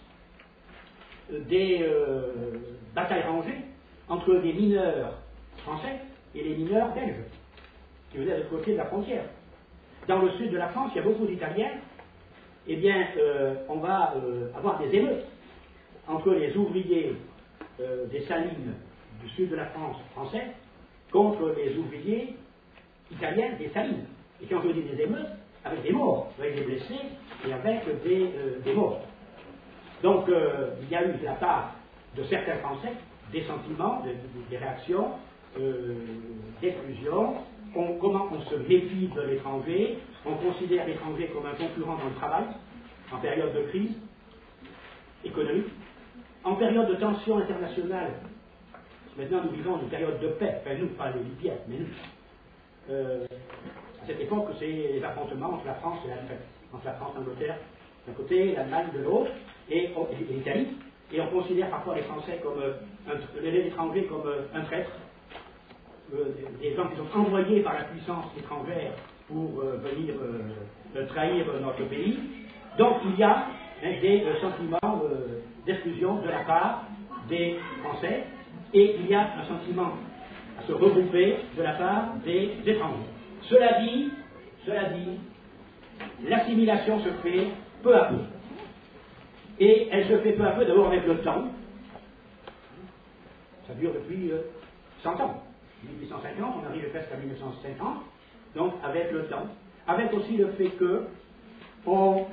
euh, des euh, batailles rangées entre des mineurs français et les mineurs belges, qui venaient de l'autre côté de la frontière. Dans le sud de la France, il y a beaucoup d'Italiens. Eh bien, euh, on va euh, avoir des émeutes entre les ouvriers euh, des salines du sud de la France français contre les ouvriers italiens des salines. Et quand je dis des émeutes, avec des morts, avec des blessés et avec des, euh, des morts. Donc, euh, il y a eu de la part de certains Français des sentiments, de, de, des réactions, euh, d'exclusion. On, comment on se méfie de l'étranger, on considère l'étranger comme un concurrent dans le travail, en période de crise économique, en période de tension internationale. Maintenant, nous vivons une période de paix, enfin nous, pas les Libyens, mais nous. Euh, à cette époque, c'est les affrontements entre la France et l'Allemagne, entre la France et l'Angleterre d'un côté, l'Allemagne de l'autre, et, et l'Italie, et on considère parfois les Français comme un, les étrangers comme un traître. Euh, des gens qui sont envoyés par la puissance étrangère pour euh, venir euh, trahir notre pays. Donc il y a hein, des euh, sentiments euh, d'exclusion de la part des Français, et il y a un sentiment à se regrouper de la part des étrangers. Cela dit, cela dit, l'assimilation se fait peu à peu. Et elle se fait peu à peu, d'abord avec le temps. Ça dure depuis euh, cent ans. mille huit cent cinquante, on arrive presque à mille neuf cent cinquante, donc avec le temps. Avec aussi le fait que on,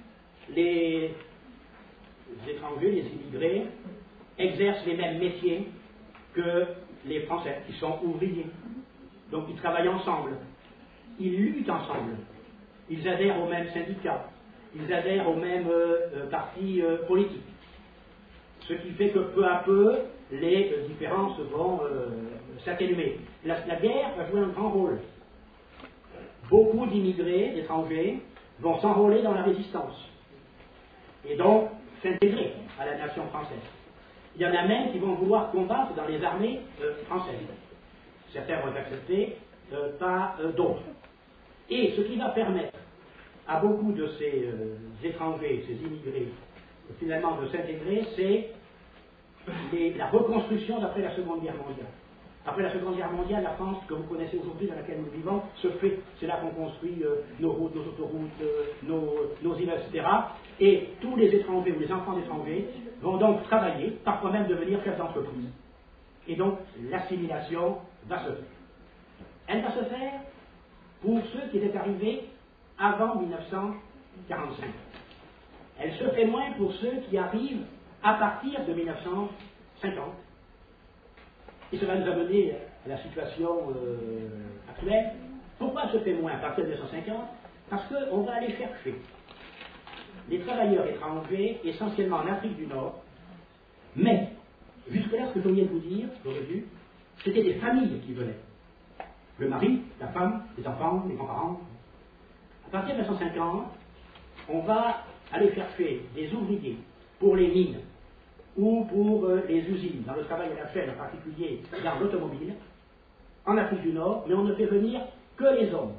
les étrangers, les immigrés, exercent les mêmes métiers que les Français, qui sont ouvriers. Donc ils travaillent ensemble, ils luttent ensemble, ils adhèrent aux mêmes syndicats, ils adhèrent aux mêmes euh, partis euh, politiques. Ce qui fait que peu à peu, les euh, différences vont euh, s'atténuer. La, la guerre va jouer un grand rôle. Beaucoup d'immigrés, d'étrangers, vont s'enrôler dans la résistance et donc s'intégrer à la nation française. Il y en a même qui vont vouloir combattre dans les armées euh, françaises. Certains vont accepter, euh, pas euh, d'autres. Et ce qui va permettre à beaucoup de ces euh, étrangers, ces immigrés, finalement de s'intégrer, c'est les, la reconstruction d'après la Seconde Guerre mondiale. Après la Seconde Guerre mondiale, la France que vous connaissez aujourd'hui, dans laquelle nous vivons, se fait. C'est là qu'on construit euh, nos routes, nos autoroutes, euh, nos, nos îles, et cetera. Et tous les étrangers ou les enfants d'étrangers vont donc travailler, parfois même devenir chefs d'entreprise. Et donc, l'assimilation va se faire. Elle va se faire pour ceux qui étaient arrivés avant mille neuf cent quarante-cinq. Elle se fait moins pour ceux qui arrivent à partir de mille neuf cent cinquante. Et cela nous a mené à la situation euh, actuelle. Pourquoi elle se fait moins à partir de mille neuf cent cinquante? Parce qu'on va aller chercher les travailleurs étrangers, essentiellement en Afrique du Nord, mais, jusque-là, ce que je viens de vous dire, j'aurais dû, c'était des familles qui venaient. Le mari, la femme, les enfants, les grands-parents. À partir de mille neuf cent cinquante, on va aller chercher des ouvriers pour les mines ou pour euh, les usines, dans le travail à la chaîne, en particulier dans l'automobile, en Afrique du Nord, mais on ne fait venir que les hommes,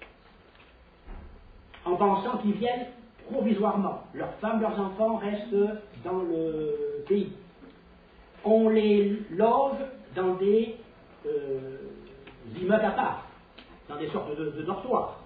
en pensant qu'ils viennent provisoirement. Leurs femmes, leurs enfants restent dans le pays. On les loge dans des euh, immeubles à part, dans des sortes de, de dortoirs.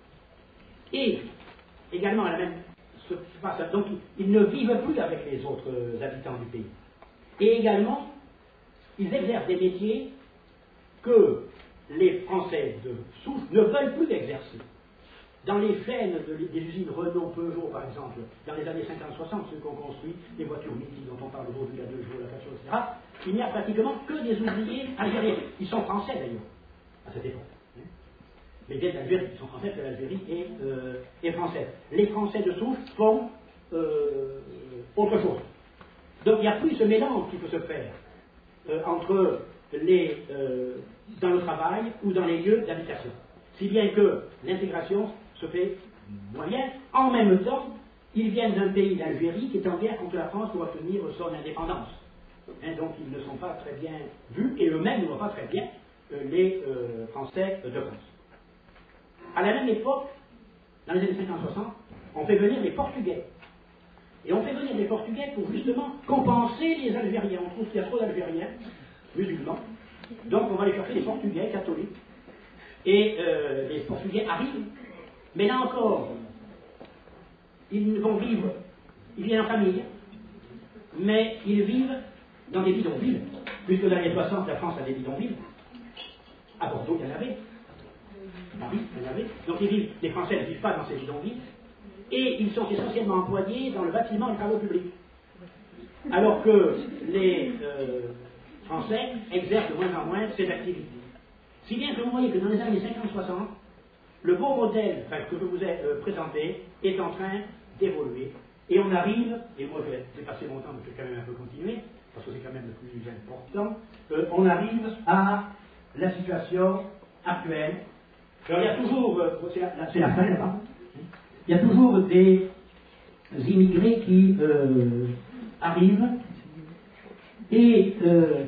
Et également, à la même, se passe, donc ils ne vivent plus avec les autres habitants du pays. Et également, ils exercent des métiers que les Français de souche ne veulent plus exercer. Dans les chaînes de, des usines Renault, Peugeot, par exemple, dans les années cinquante soixante, ceux qui ont construit les voitures mythiques dont on parle aujourd'hui il y a deux jours, la voiture, et cetera, il n'y a pratiquement que des ouvriers algériens. Ils sont français d'ailleurs, à cette époque. Mais bien d'Algérie, ils sont français que l'Algérie est, euh, est française. Les Français de souche font euh, autre chose. Donc il n'y a plus ce mélange qui peut se faire euh, entre les, euh, dans le travail ou dans les lieux d'habitation. Si bien que l'intégration se fait moyen. En même temps, ils viennent d'un pays, l'Algérie, qui est en guerre contre la France pour obtenir son indépendance. Hein, donc ils ne sont pas très bien vus, et eux-mêmes ne voient pas très bien euh, les euh, Français de France. À la même époque, dans les années cinquante soixante, on fait venir les Portugais. Et on fait venir les Portugais pour justement compenser les Algériens. On trouve qu'il y a trop d'Algériens musulmans. Donc on va aller chercher les Portugais catholiques. Et euh, les Portugais arrivent. Mais là encore, ils vont vivre, ils viennent en famille, mais ils vivent dans des bidonvilles. Puisque dans les années soixante, la France a des bidonvilles. À Bordeaux, il y en avait. Paris, il y en avait. Donc ils vivent, les Français ne vivent pas dans ces bidonvilles. Et ils sont essentiellement employés dans le bâtiment et les travaux publics. Alors que les euh, Français exercent de moins en moins ces activités. Si bien que vous voyez que dans les années cinquante soixante, le beau modèle enfin, que je vous ai euh, présenté est en train d'évoluer. Et on arrive, et moi je vais dépasser mon temps, mais je vais quand même un peu continuer, parce que c'est quand même le plus important, euh, on arrive à la situation actuelle. Alors il y a toujours, euh, c'est la, la, la fin là-bas, il y a toujours des immigrés qui euh, arrivent, et euh,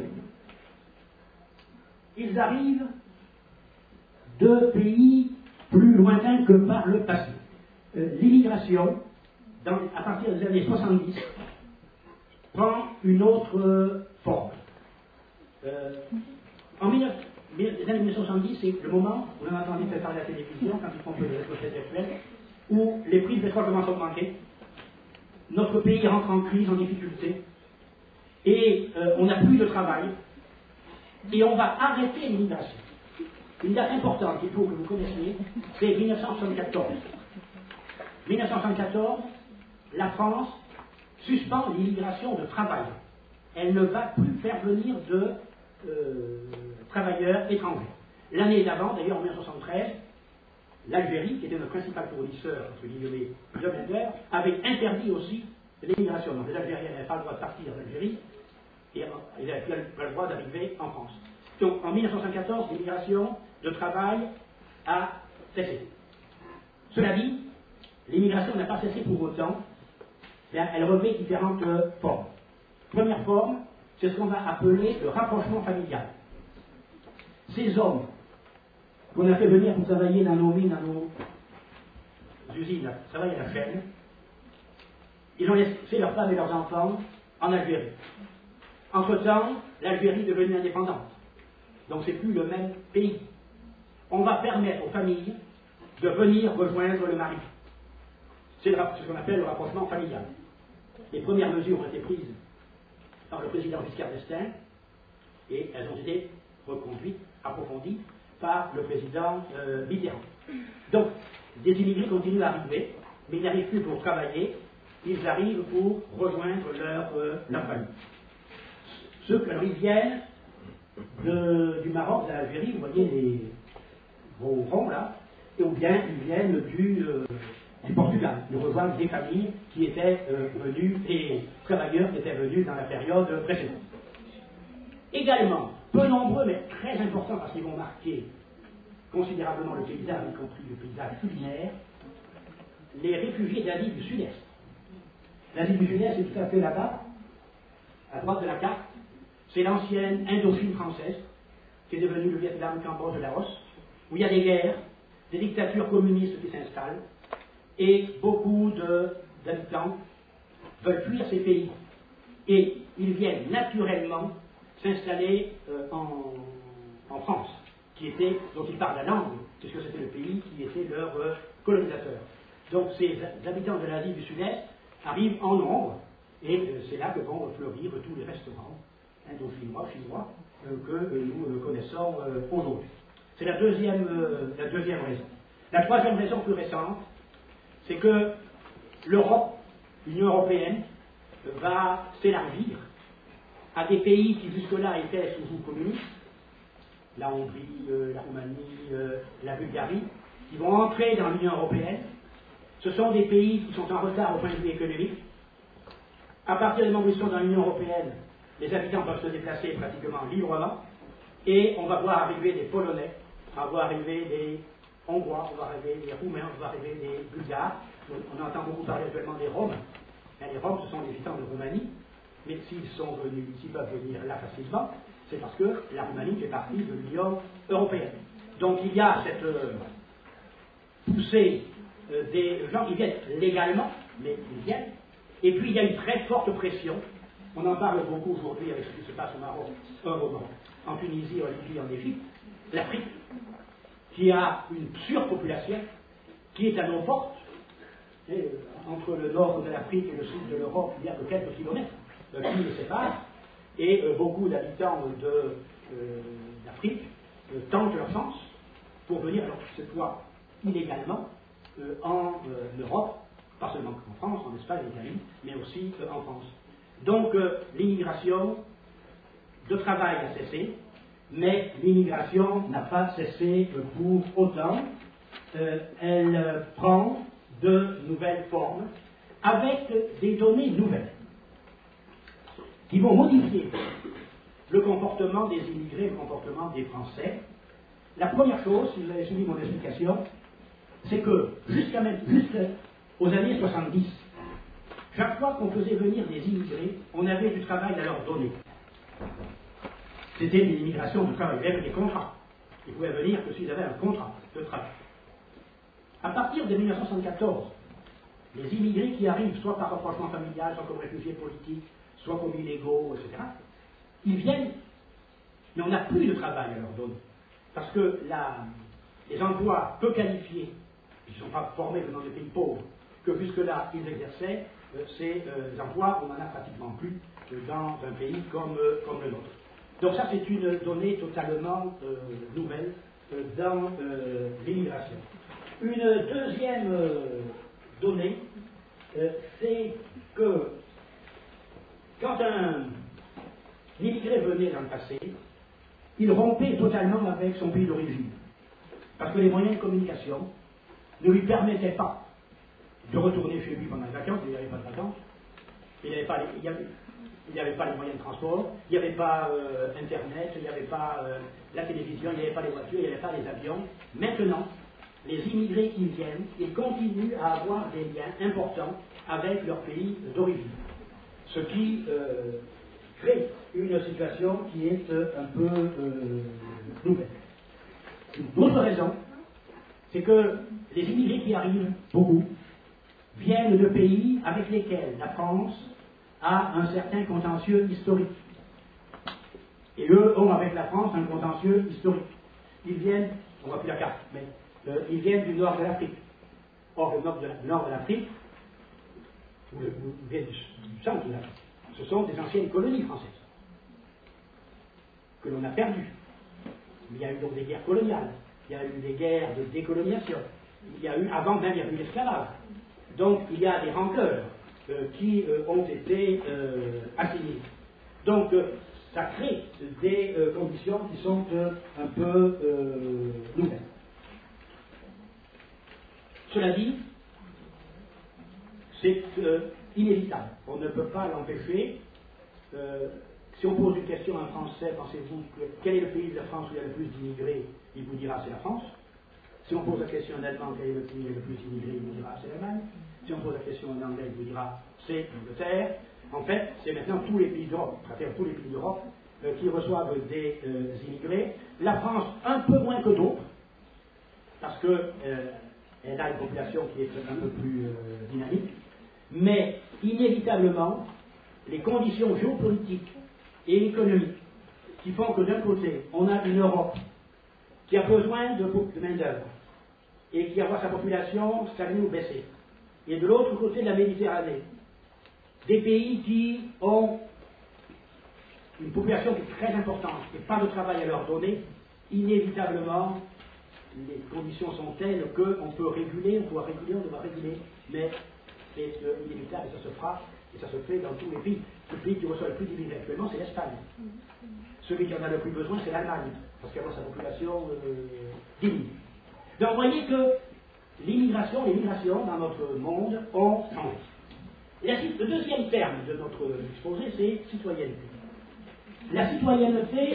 ils arrivent de pays plus lointains que par le passé. Euh, L'immigration, à partir des années soixante-dix, prend une autre euh, forme. Euh, en mille neuf cents, les années mille neuf cent soixante-dix, c'est le moment où on a entendu faire parler à la télévision, quand ils font que les rétrocès sexuels, où les prix de pétrole commencent à augmenter, notre pays rentre en crise, en difficulté, et euh, on n'a plus de travail, et on va arrêter l'immigration. Une date importante qu'il faut que vous connaissiez, c'est mille neuf cent soixante-quatorze. mille neuf cent soixante-quatorze, la France suspend l'immigration de travail. Elle ne va plus faire venir de euh, travailleurs étrangers. L'année d'avant, d'ailleurs en mille neuf cent soixante-treize, l'Algérie, qui était notre principal fournisseur, entre guillemets, de blender, avait interdit aussi l'immigration. Donc les Algériens n'avaient pas le droit de partir d'Algérie et ils n'avaient pas le droit d'arriver en France. Donc en mille neuf cent soixante-quatorze, l'immigration de travail a cessé. Cela dit, l'immigration n'a pas cessé pour autant, bien, elle revêt différentes euh, formes. Première forme, c'est ce qu'on va appeler le rapprochement familial. Ces hommes qu'on a fait venir pour travailler dans nos mines, dans nos usines, travailler à la chaîne, ils ont laissé leurs femmes et leurs enfants en Algérie. Entre-temps, l'Algérie est devenue indépendante. Donc c'est plus le même pays. On va permettre aux familles de venir rejoindre le mari. C'est ce qu'on appelle le rapprochement familial. Les premières mesures ont été prises par le président Giscard d'Estaing et elles ont été reconduites, approfondies par le président euh, Mitterrand. Donc, des immigrés continuent à arriver, mais ils n'arrivent plus pour travailler, ils arrivent pour rejoindre leur, euh, leur famille. Ceux qui alors, ils viennent de, du Maroc, de l'Algérie, vous voyez les gros ronds là, et ou bien ils viennent du, euh, du Portugal. Ils rejoignent des familles qui étaient euh, venues, et travailleurs qui étaient venus dans la période précédente. Également, peu nombreux, mais très importants parce qu'ils vont marquer considérablement le paysage, y compris le paysage culinaire, les réfugiés d'Asie du Sud-Est. L'Asie du Sud-Est, c'est tout à fait là-bas, à droite de la carte. C'est l'ancienne Indochine française, qui est devenue le Vietnam, le Cambodge, le Laos, où il y a des guerres, des dictatures communistes qui s'installent, et beaucoup d'habitants veulent fuir ces pays. Et ils viennent naturellement s'installer euh, en, en France, qui était, dont ils parlent la langue, puisque c'était le pays qui était leur euh, colonisateur. Donc ces habitants de l'Asie du Sud-Est arrivent en nombre, et euh, c'est là que vont fleurir tous les restaurants indo-chinois, chinois, euh, que euh, nous euh, connaissons euh, aujourd'hui. C'est la deuxième, euh, la deuxième raison. La troisième raison plus récente, c'est que l'Europe, l'Union européenne, va s'élargir à des pays qui jusque-là étaient sous joug communiste, la Hongrie, euh, la Roumanie, euh, la Bulgarie, qui vont entrer dans l'Union européenne. Ce sont des pays qui sont en retard au point de vue économique. À partir du moment où ils sont dans l'Union européenne, les habitants peuvent se déplacer pratiquement librement, et on va voir arriver des Polonais, on va voir arriver des Hongrois, on va arriver des Roumains, on va arriver des Bulgares. On entend beaucoup parler actuellement des Roms. Les Roms, ce sont des habitants de Roumanie, mais s'ils sont venus, s'ils peuvent venir là facilement, c'est parce que la Roumanie fait partie de l'Union européenne. Donc il y a cette euh, poussée euh, des gens qui viennent légalement, mais ils viennent. Et puis il y a une très forte pression. On en parle beaucoup aujourd'hui avec ce qui se passe au Maroc, euh, au Maroc, en Tunisie, en Libye, en Égypte. L'Afrique, qui a une surpopulation, qui est à nos portes. Et, euh, entre le nord de l'Afrique et le sud de l'Europe, il n'y a que quelques kilomètres euh, qui les séparent, et euh, beaucoup d'habitants d'Afrique euh, euh, tentent leur chance pour venir, alors cette fois illégalement, euh, en euh, Europe, pas seulement en France, en Espagne, en Italie, mais aussi euh, en France. Donc euh, l'immigration de travail a cessé, mais l'immigration n'a pas cessé euh, pour autant. Euh, elle euh, prend de nouvelles formes, avec des données nouvelles, qui vont modifier le comportement des immigrés, le comportement des Français. La première chose, si vous avez suivi mon explication, c'est que jusqu'à même, jusqu'aux années soixante-dix, chaque fois qu'on faisait venir des immigrés, on avait du travail à leur donner. C'était une immigration de travail, il y avait des contrats. Ils pouvaient venir que s'ils avaient un contrat de travail. À partir de mille neuf cent soixante-quatorze, les immigrés qui arrivent, soit par rapprochement familial, soit comme réfugiés politiques, soit comme illégaux, et cetera. Ils viennent, mais on n'a plus de travail à leur donner. Parce que la, les emplois peu qualifiés, ils ne sont pas formés venant des pays pauvres, que jusque-là ils exerçaient, euh, ces euh, emplois, on n'en a pratiquement plus euh, dans un pays comme, euh, comme le nôtre. Donc ça, c'est une donnée totalement euh, nouvelle euh, dans euh, l'immigration. Une deuxième euh, donnée, euh, c'est que quand un immigré venait dans le passé, il rompait totalement avec son pays d'origine. Parce que les moyens de communication ne lui permettaient pas de retourner chez lui pendant les vacances, il n'y avait pas de vacances, il n'y avait pas les, il y avait, il n'y avait pas les moyens de transport, il n'y avait pas euh, Internet, il n'y avait pas euh, la télévision, il n'y avait pas les voitures, il n'y avait pas les avions. Maintenant, les immigrés qui viennent, ils continuent à avoir des liens importants avec leur pays d'origine. Ce qui euh, crée une situation qui est euh, un peu euh, nouvelle. Une autre raison, c'est que les immigrés qui arrivent, beaucoup, viennent de pays avec lesquels la France a un certain contentieux historique. Et eux ont avec la France un contentieux historique. Ils viennent, on ne voit plus la carte, mais euh, ils viennent du nord de l'Afrique. Or, le nord de, la, le nord de l'Afrique, ou, ou viennent du, du centre de l'Afrique, ce sont des anciennes colonies françaises que l'on a perdues. Il y a eu donc des guerres coloniales, il y a eu des guerres de décolonisation, il y a eu, avant même, il y a eu l'esclavage. Donc, il y a des rancœurs euh, qui euh, ont été euh, assignées. Donc, euh, ça crée des euh, conditions qui sont euh, un peu euh, nouvelles. Cela dit, c'est euh, inévitable. On ne peut pas l'empêcher. Euh, si on pose une question à un Français, pensez-vous que, quel est le pays de la France où il y a le plus d'immigrés? Il vous dira c'est la France. Si on pose la question à un Allemand, quel est le pays où il y a le plus d'immigrés? Il vous dira c'est l'Allemagne. Si on pose la question à un Anglais, il vous dira c'est l'Angleterre. En fait, c'est maintenant tous les pays d'Europe, à travers tous les pays d'Europe, euh, qui reçoivent des euh, immigrés. La France, un peu moins que d'autres, parce qu'elle euh, a une population qui est un peu plus euh, dynamique, mais inévitablement, les conditions géopolitiques et économiques qui font que d'un côté, on a une Europe qui a besoin de, de main-d'œuvre et qui voit sa population stagner ou baisser, et de l'autre côté de la Méditerranée, des pays qui ont une population qui est très importante et pas de travail à leur donner, inévitablement, les conditions sont telles qu'on peut réguler, on doit réguler, on doit réguler, mais c'est euh, inévitable et ça se fera, et ça se fait dans tous les pays. Le pays qui reçoit le plus d'immigrés actuellement, c'est l'Espagne. Celui qui en a le plus besoin, c'est l'Allemagne, parce qu'elle a sa population euh, diminue. Donc vous voyez que l'immigration, les migrations dans notre monde ont changé. Et le deuxième terme de notre exposé, c'est citoyenneté. La citoyenneté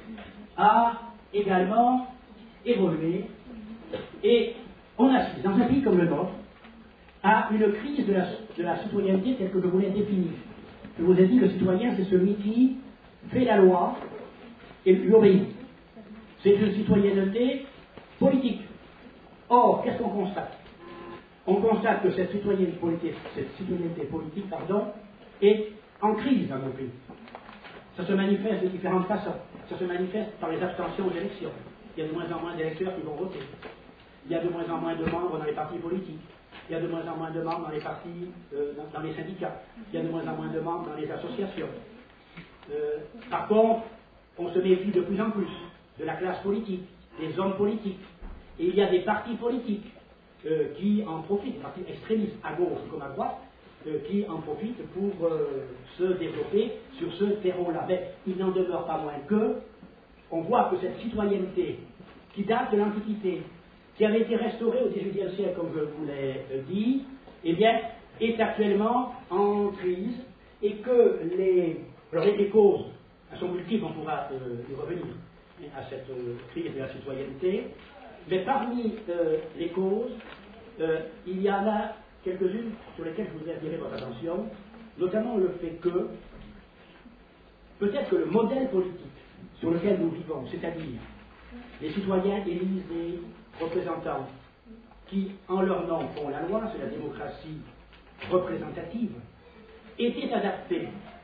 a également évolué et on assiste, dans un pays comme le nôtre, à une crise de la, de la citoyenneté telle que je vous l'ai définie. Je vous ai dit, le citoyen, c'est celui qui fait la loi et lui obéit. C'est une citoyenneté politique. Or, qu'est-ce qu'on constate? On constate que cette citoyenneté politique, cette citoyenneté politique pardon, est en crise dans nos pays. Ça se manifeste de différentes façons. Ça se manifeste par les abstentions aux élections. Il y a de moins en moins d'électeurs qui vont voter. Il y a de moins en moins de membres dans les partis politiques. Il y a de moins en moins de membres dans les partis, euh, dans, dans les syndicats. Il y a de moins en moins de membres dans les associations. Euh, par contre, on se méfie de plus en plus de la classe politique, des hommes politiques. Et il y a des partis politiques euh, qui en profitent, des partis extrémistes, à gauche comme à droite, euh, qui en profitent pour euh, se développer sur ce terreau-là. Mais il n'en demeure pas moins que, on voit que cette citoyenneté, qui date de l'Antiquité, qui avait été restaurée au dix-huitième siècle, comme je vous l'ai dit, eh bien, est actuellement en crise, et que les, alors les causes sont multiples, on pourra euh, y revenir à cette euh, crise de la citoyenneté, mais parmi euh, les causes, euh, il y en a quelques-unes sur lesquelles je voudrais attirer votre attention, notamment le fait que, peut-être que le modèle politique sur lequel nous vivons, c'est-à-dire les citoyens élisent des représentants qui, en leur nom, font la loi, c'est la démocratie représentative, était adapté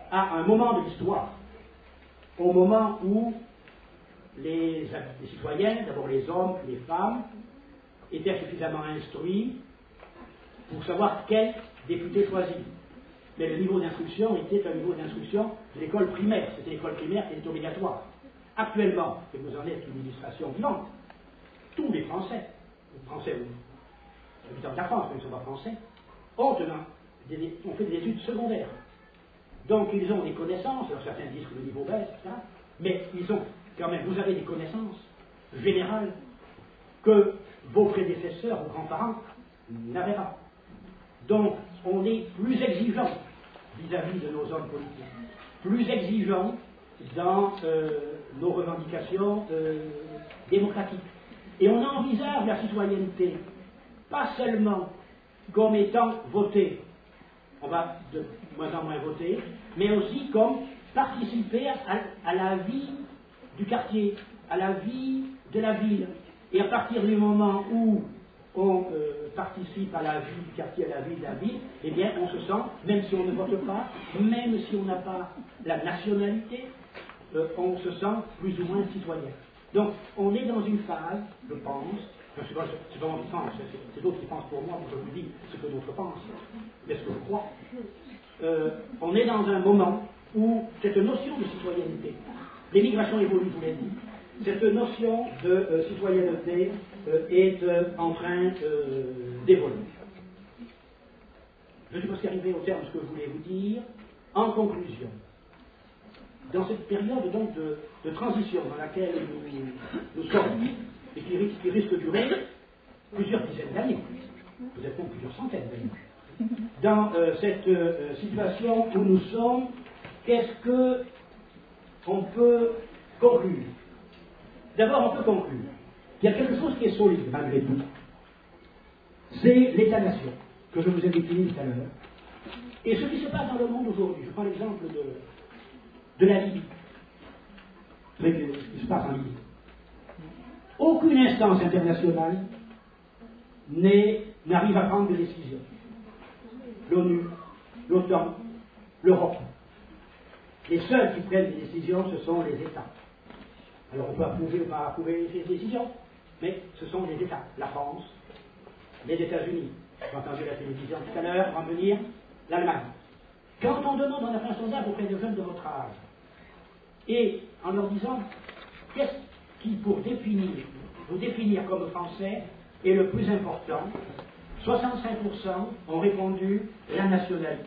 à un moment de l'histoire, au moment où les, les citoyens, d'abord les hommes, les femmes, étaient suffisamment instruits pour savoir quel député choisir. Mais le niveau d'instruction était un niveau d'instruction de l'école primaire. C'était l'école primaire qui était obligatoire. Actuellement, et vous en êtes une illustration vivante, tous les Français, les Français ou habitants de la France, mais ils ne sont pas français, ont, des, ont fait des études secondaires. Donc ils ont des connaissances, alors certains disent que le niveau baisse, et cetera, mais ils ont quand même, vous avez des connaissances générales que vos prédécesseurs, vos grands-parents n'avaient pas. Donc on est plus exigeant vis-à-vis de nos hommes politiques, plus exigeant dans euh, nos revendications euh, démocratiques. Et on envisage la citoyenneté, pas seulement comme étant votée, on va de moins en moins voter, mais aussi comme participer à, à la vie du quartier, à la vie de la ville. Et à partir du moment où on euh, participe à la vie du quartier, à la vie de la ville, eh bien on se sent, même si on ne vote pas, même si on n'a pas la nationalité, euh, on se sent plus ou moins citoyen. Donc on est dans une phase, je pense, enfin, c'est pas, c'est pas moi qui pense, c'est, c'est d'autres qui pensent pour moi, je vous dis ce que d'autres pensent, mais ce que je crois. Euh, on est dans un moment où cette notion de citoyenneté, l'émigration évolue, je vous l'ai dit, cette notion de euh, citoyenneté euh, est euh, en train euh, d'évoluer. Je suis presque arrivé au terme de ce que je voulais vous dire. En conclusion, dans cette période donc de, de transition dans laquelle nous, nous sommes, et qui risque, qui risque de durer plusieurs dizaines d'années, peut-être même plusieurs centaines d'années, dans euh, cette euh, situation où nous sommes, qu'est-ce que on peut conclure? D'abord, on peut conclure. Il y a quelque chose qui est solide, malgré tout. C'est l'État-nation, que je vous ai défini tout à l'heure. Et ce qui se passe dans le monde aujourd'hui, je prends l'exemple de, de la Libye, ce qui se passe en Libye. Aucune instance internationale n'arrive à prendre des décisions. L'ONU, l'OTAN, l'Europe. Les seuls qui prennent des décisions, ce sont les États. Alors on peut approuver ou pas approuver ces décisions, mais ce sont les États. La France, les États-Unis. J'ai entendu la télévision tout à l'heure, en venir, l'Allemagne. Quand on demande, on a fait un sondage auprès de jeunes de votre âge, et en leur disant, qu'est-ce qui, pour définir, vous définir comme Français, est le plus important, soixante-cinq pour cent ont répondu la nationalité.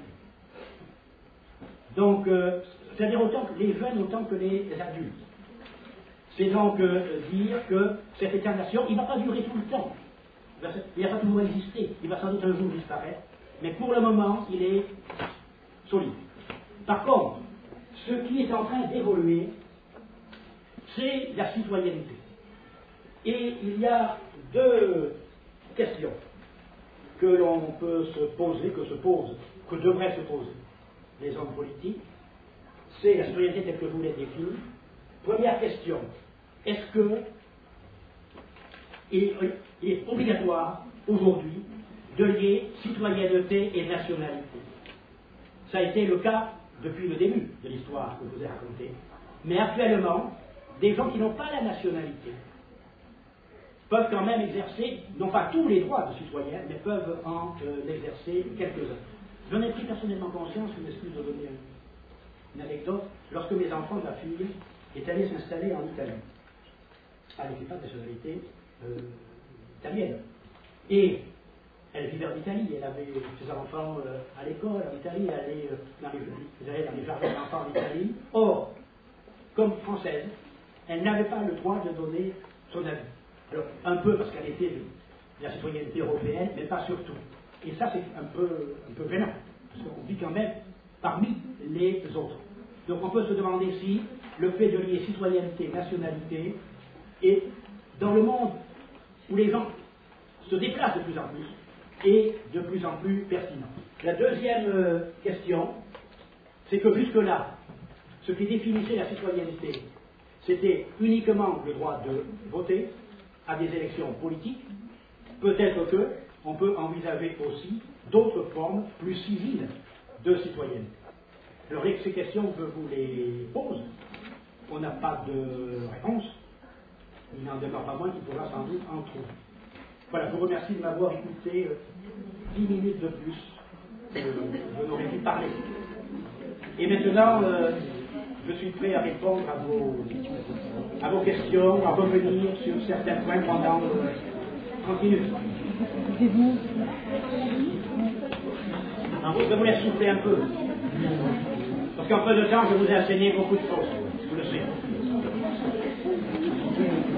Donc, euh, c'est-à-dire autant que les jeunes, autant que les adultes. C'est donc euh, dire que cet État-nation, il ne va pas durer tout le temps. Il ne va pas toujours exister. Il va sans doute un jour disparaître. Mais pour le moment, il est solide. Par contre, ce qui est en train d'évoluer, c'est la citoyenneté. Et il y a deux questions que l'on peut se poser, que se posent, que devraient se poser les hommes politiques. C'est la citoyenneté telle que je vous l'ai définie. Première question, est-ce que il est obligatoire aujourd'hui de lier citoyenneté et nationalité? Ça a été le cas depuis le début de l'histoire que je vous ai racontée. Mais actuellement, des gens qui n'ont pas la nationalité peuvent quand même exercer, non pas tous les droits de citoyens, mais peuvent en euh, exercer quelques-uns. J'en ai pris personnellement conscience, je m'excuse de donner une anecdote, lorsque mes enfants, ma fille, est allée s'installer en Italie. Elle n'était pas de nationalité euh, italienne. Et elle vivait en Italie, elle avait ses enfants euh, à l'école en Italie, elle allait euh, dans, les, dans les jardins d'enfants en Italie. Or, comme française, elle n'avait pas le droit de donner son avis. Alors, un peu parce qu'elle était de la citoyenneté européenne, mais pas surtout. Et ça, c'est un peu, un peu gênant, parce qu'on vit quand même parmi les autres. Donc on peut se demander si le fait de lier citoyenneté, nationalité, est dans le monde où les gens se déplacent de plus en plus, et de plus en plus pertinent. La deuxième euh, question, c'est que jusque-là, ce qui définissait la citoyenneté, c'était uniquement le droit de voter à des élections politiques. Peut-être qu'on peut envisager aussi d'autres formes plus civiles de citoyenneté. Alors, ces questions, je vous les pose. On n'a pas de réponse. Il n'en demeure pas moins qu'il faudra sans doute en trouver. Voilà, je vous remercie de m'avoir écouté euh, dix minutes de plus que je n'aurais pu parler. Et maintenant, euh, je suis prêt à répondre à vos, à vos questions, à revenir sur certains points pendant euh, trente minutes. En vous, je vous laisse souffler un peu. Parce qu'en peu de temps, je vous ai enseigné beaucoup de choses. Je vous le sais.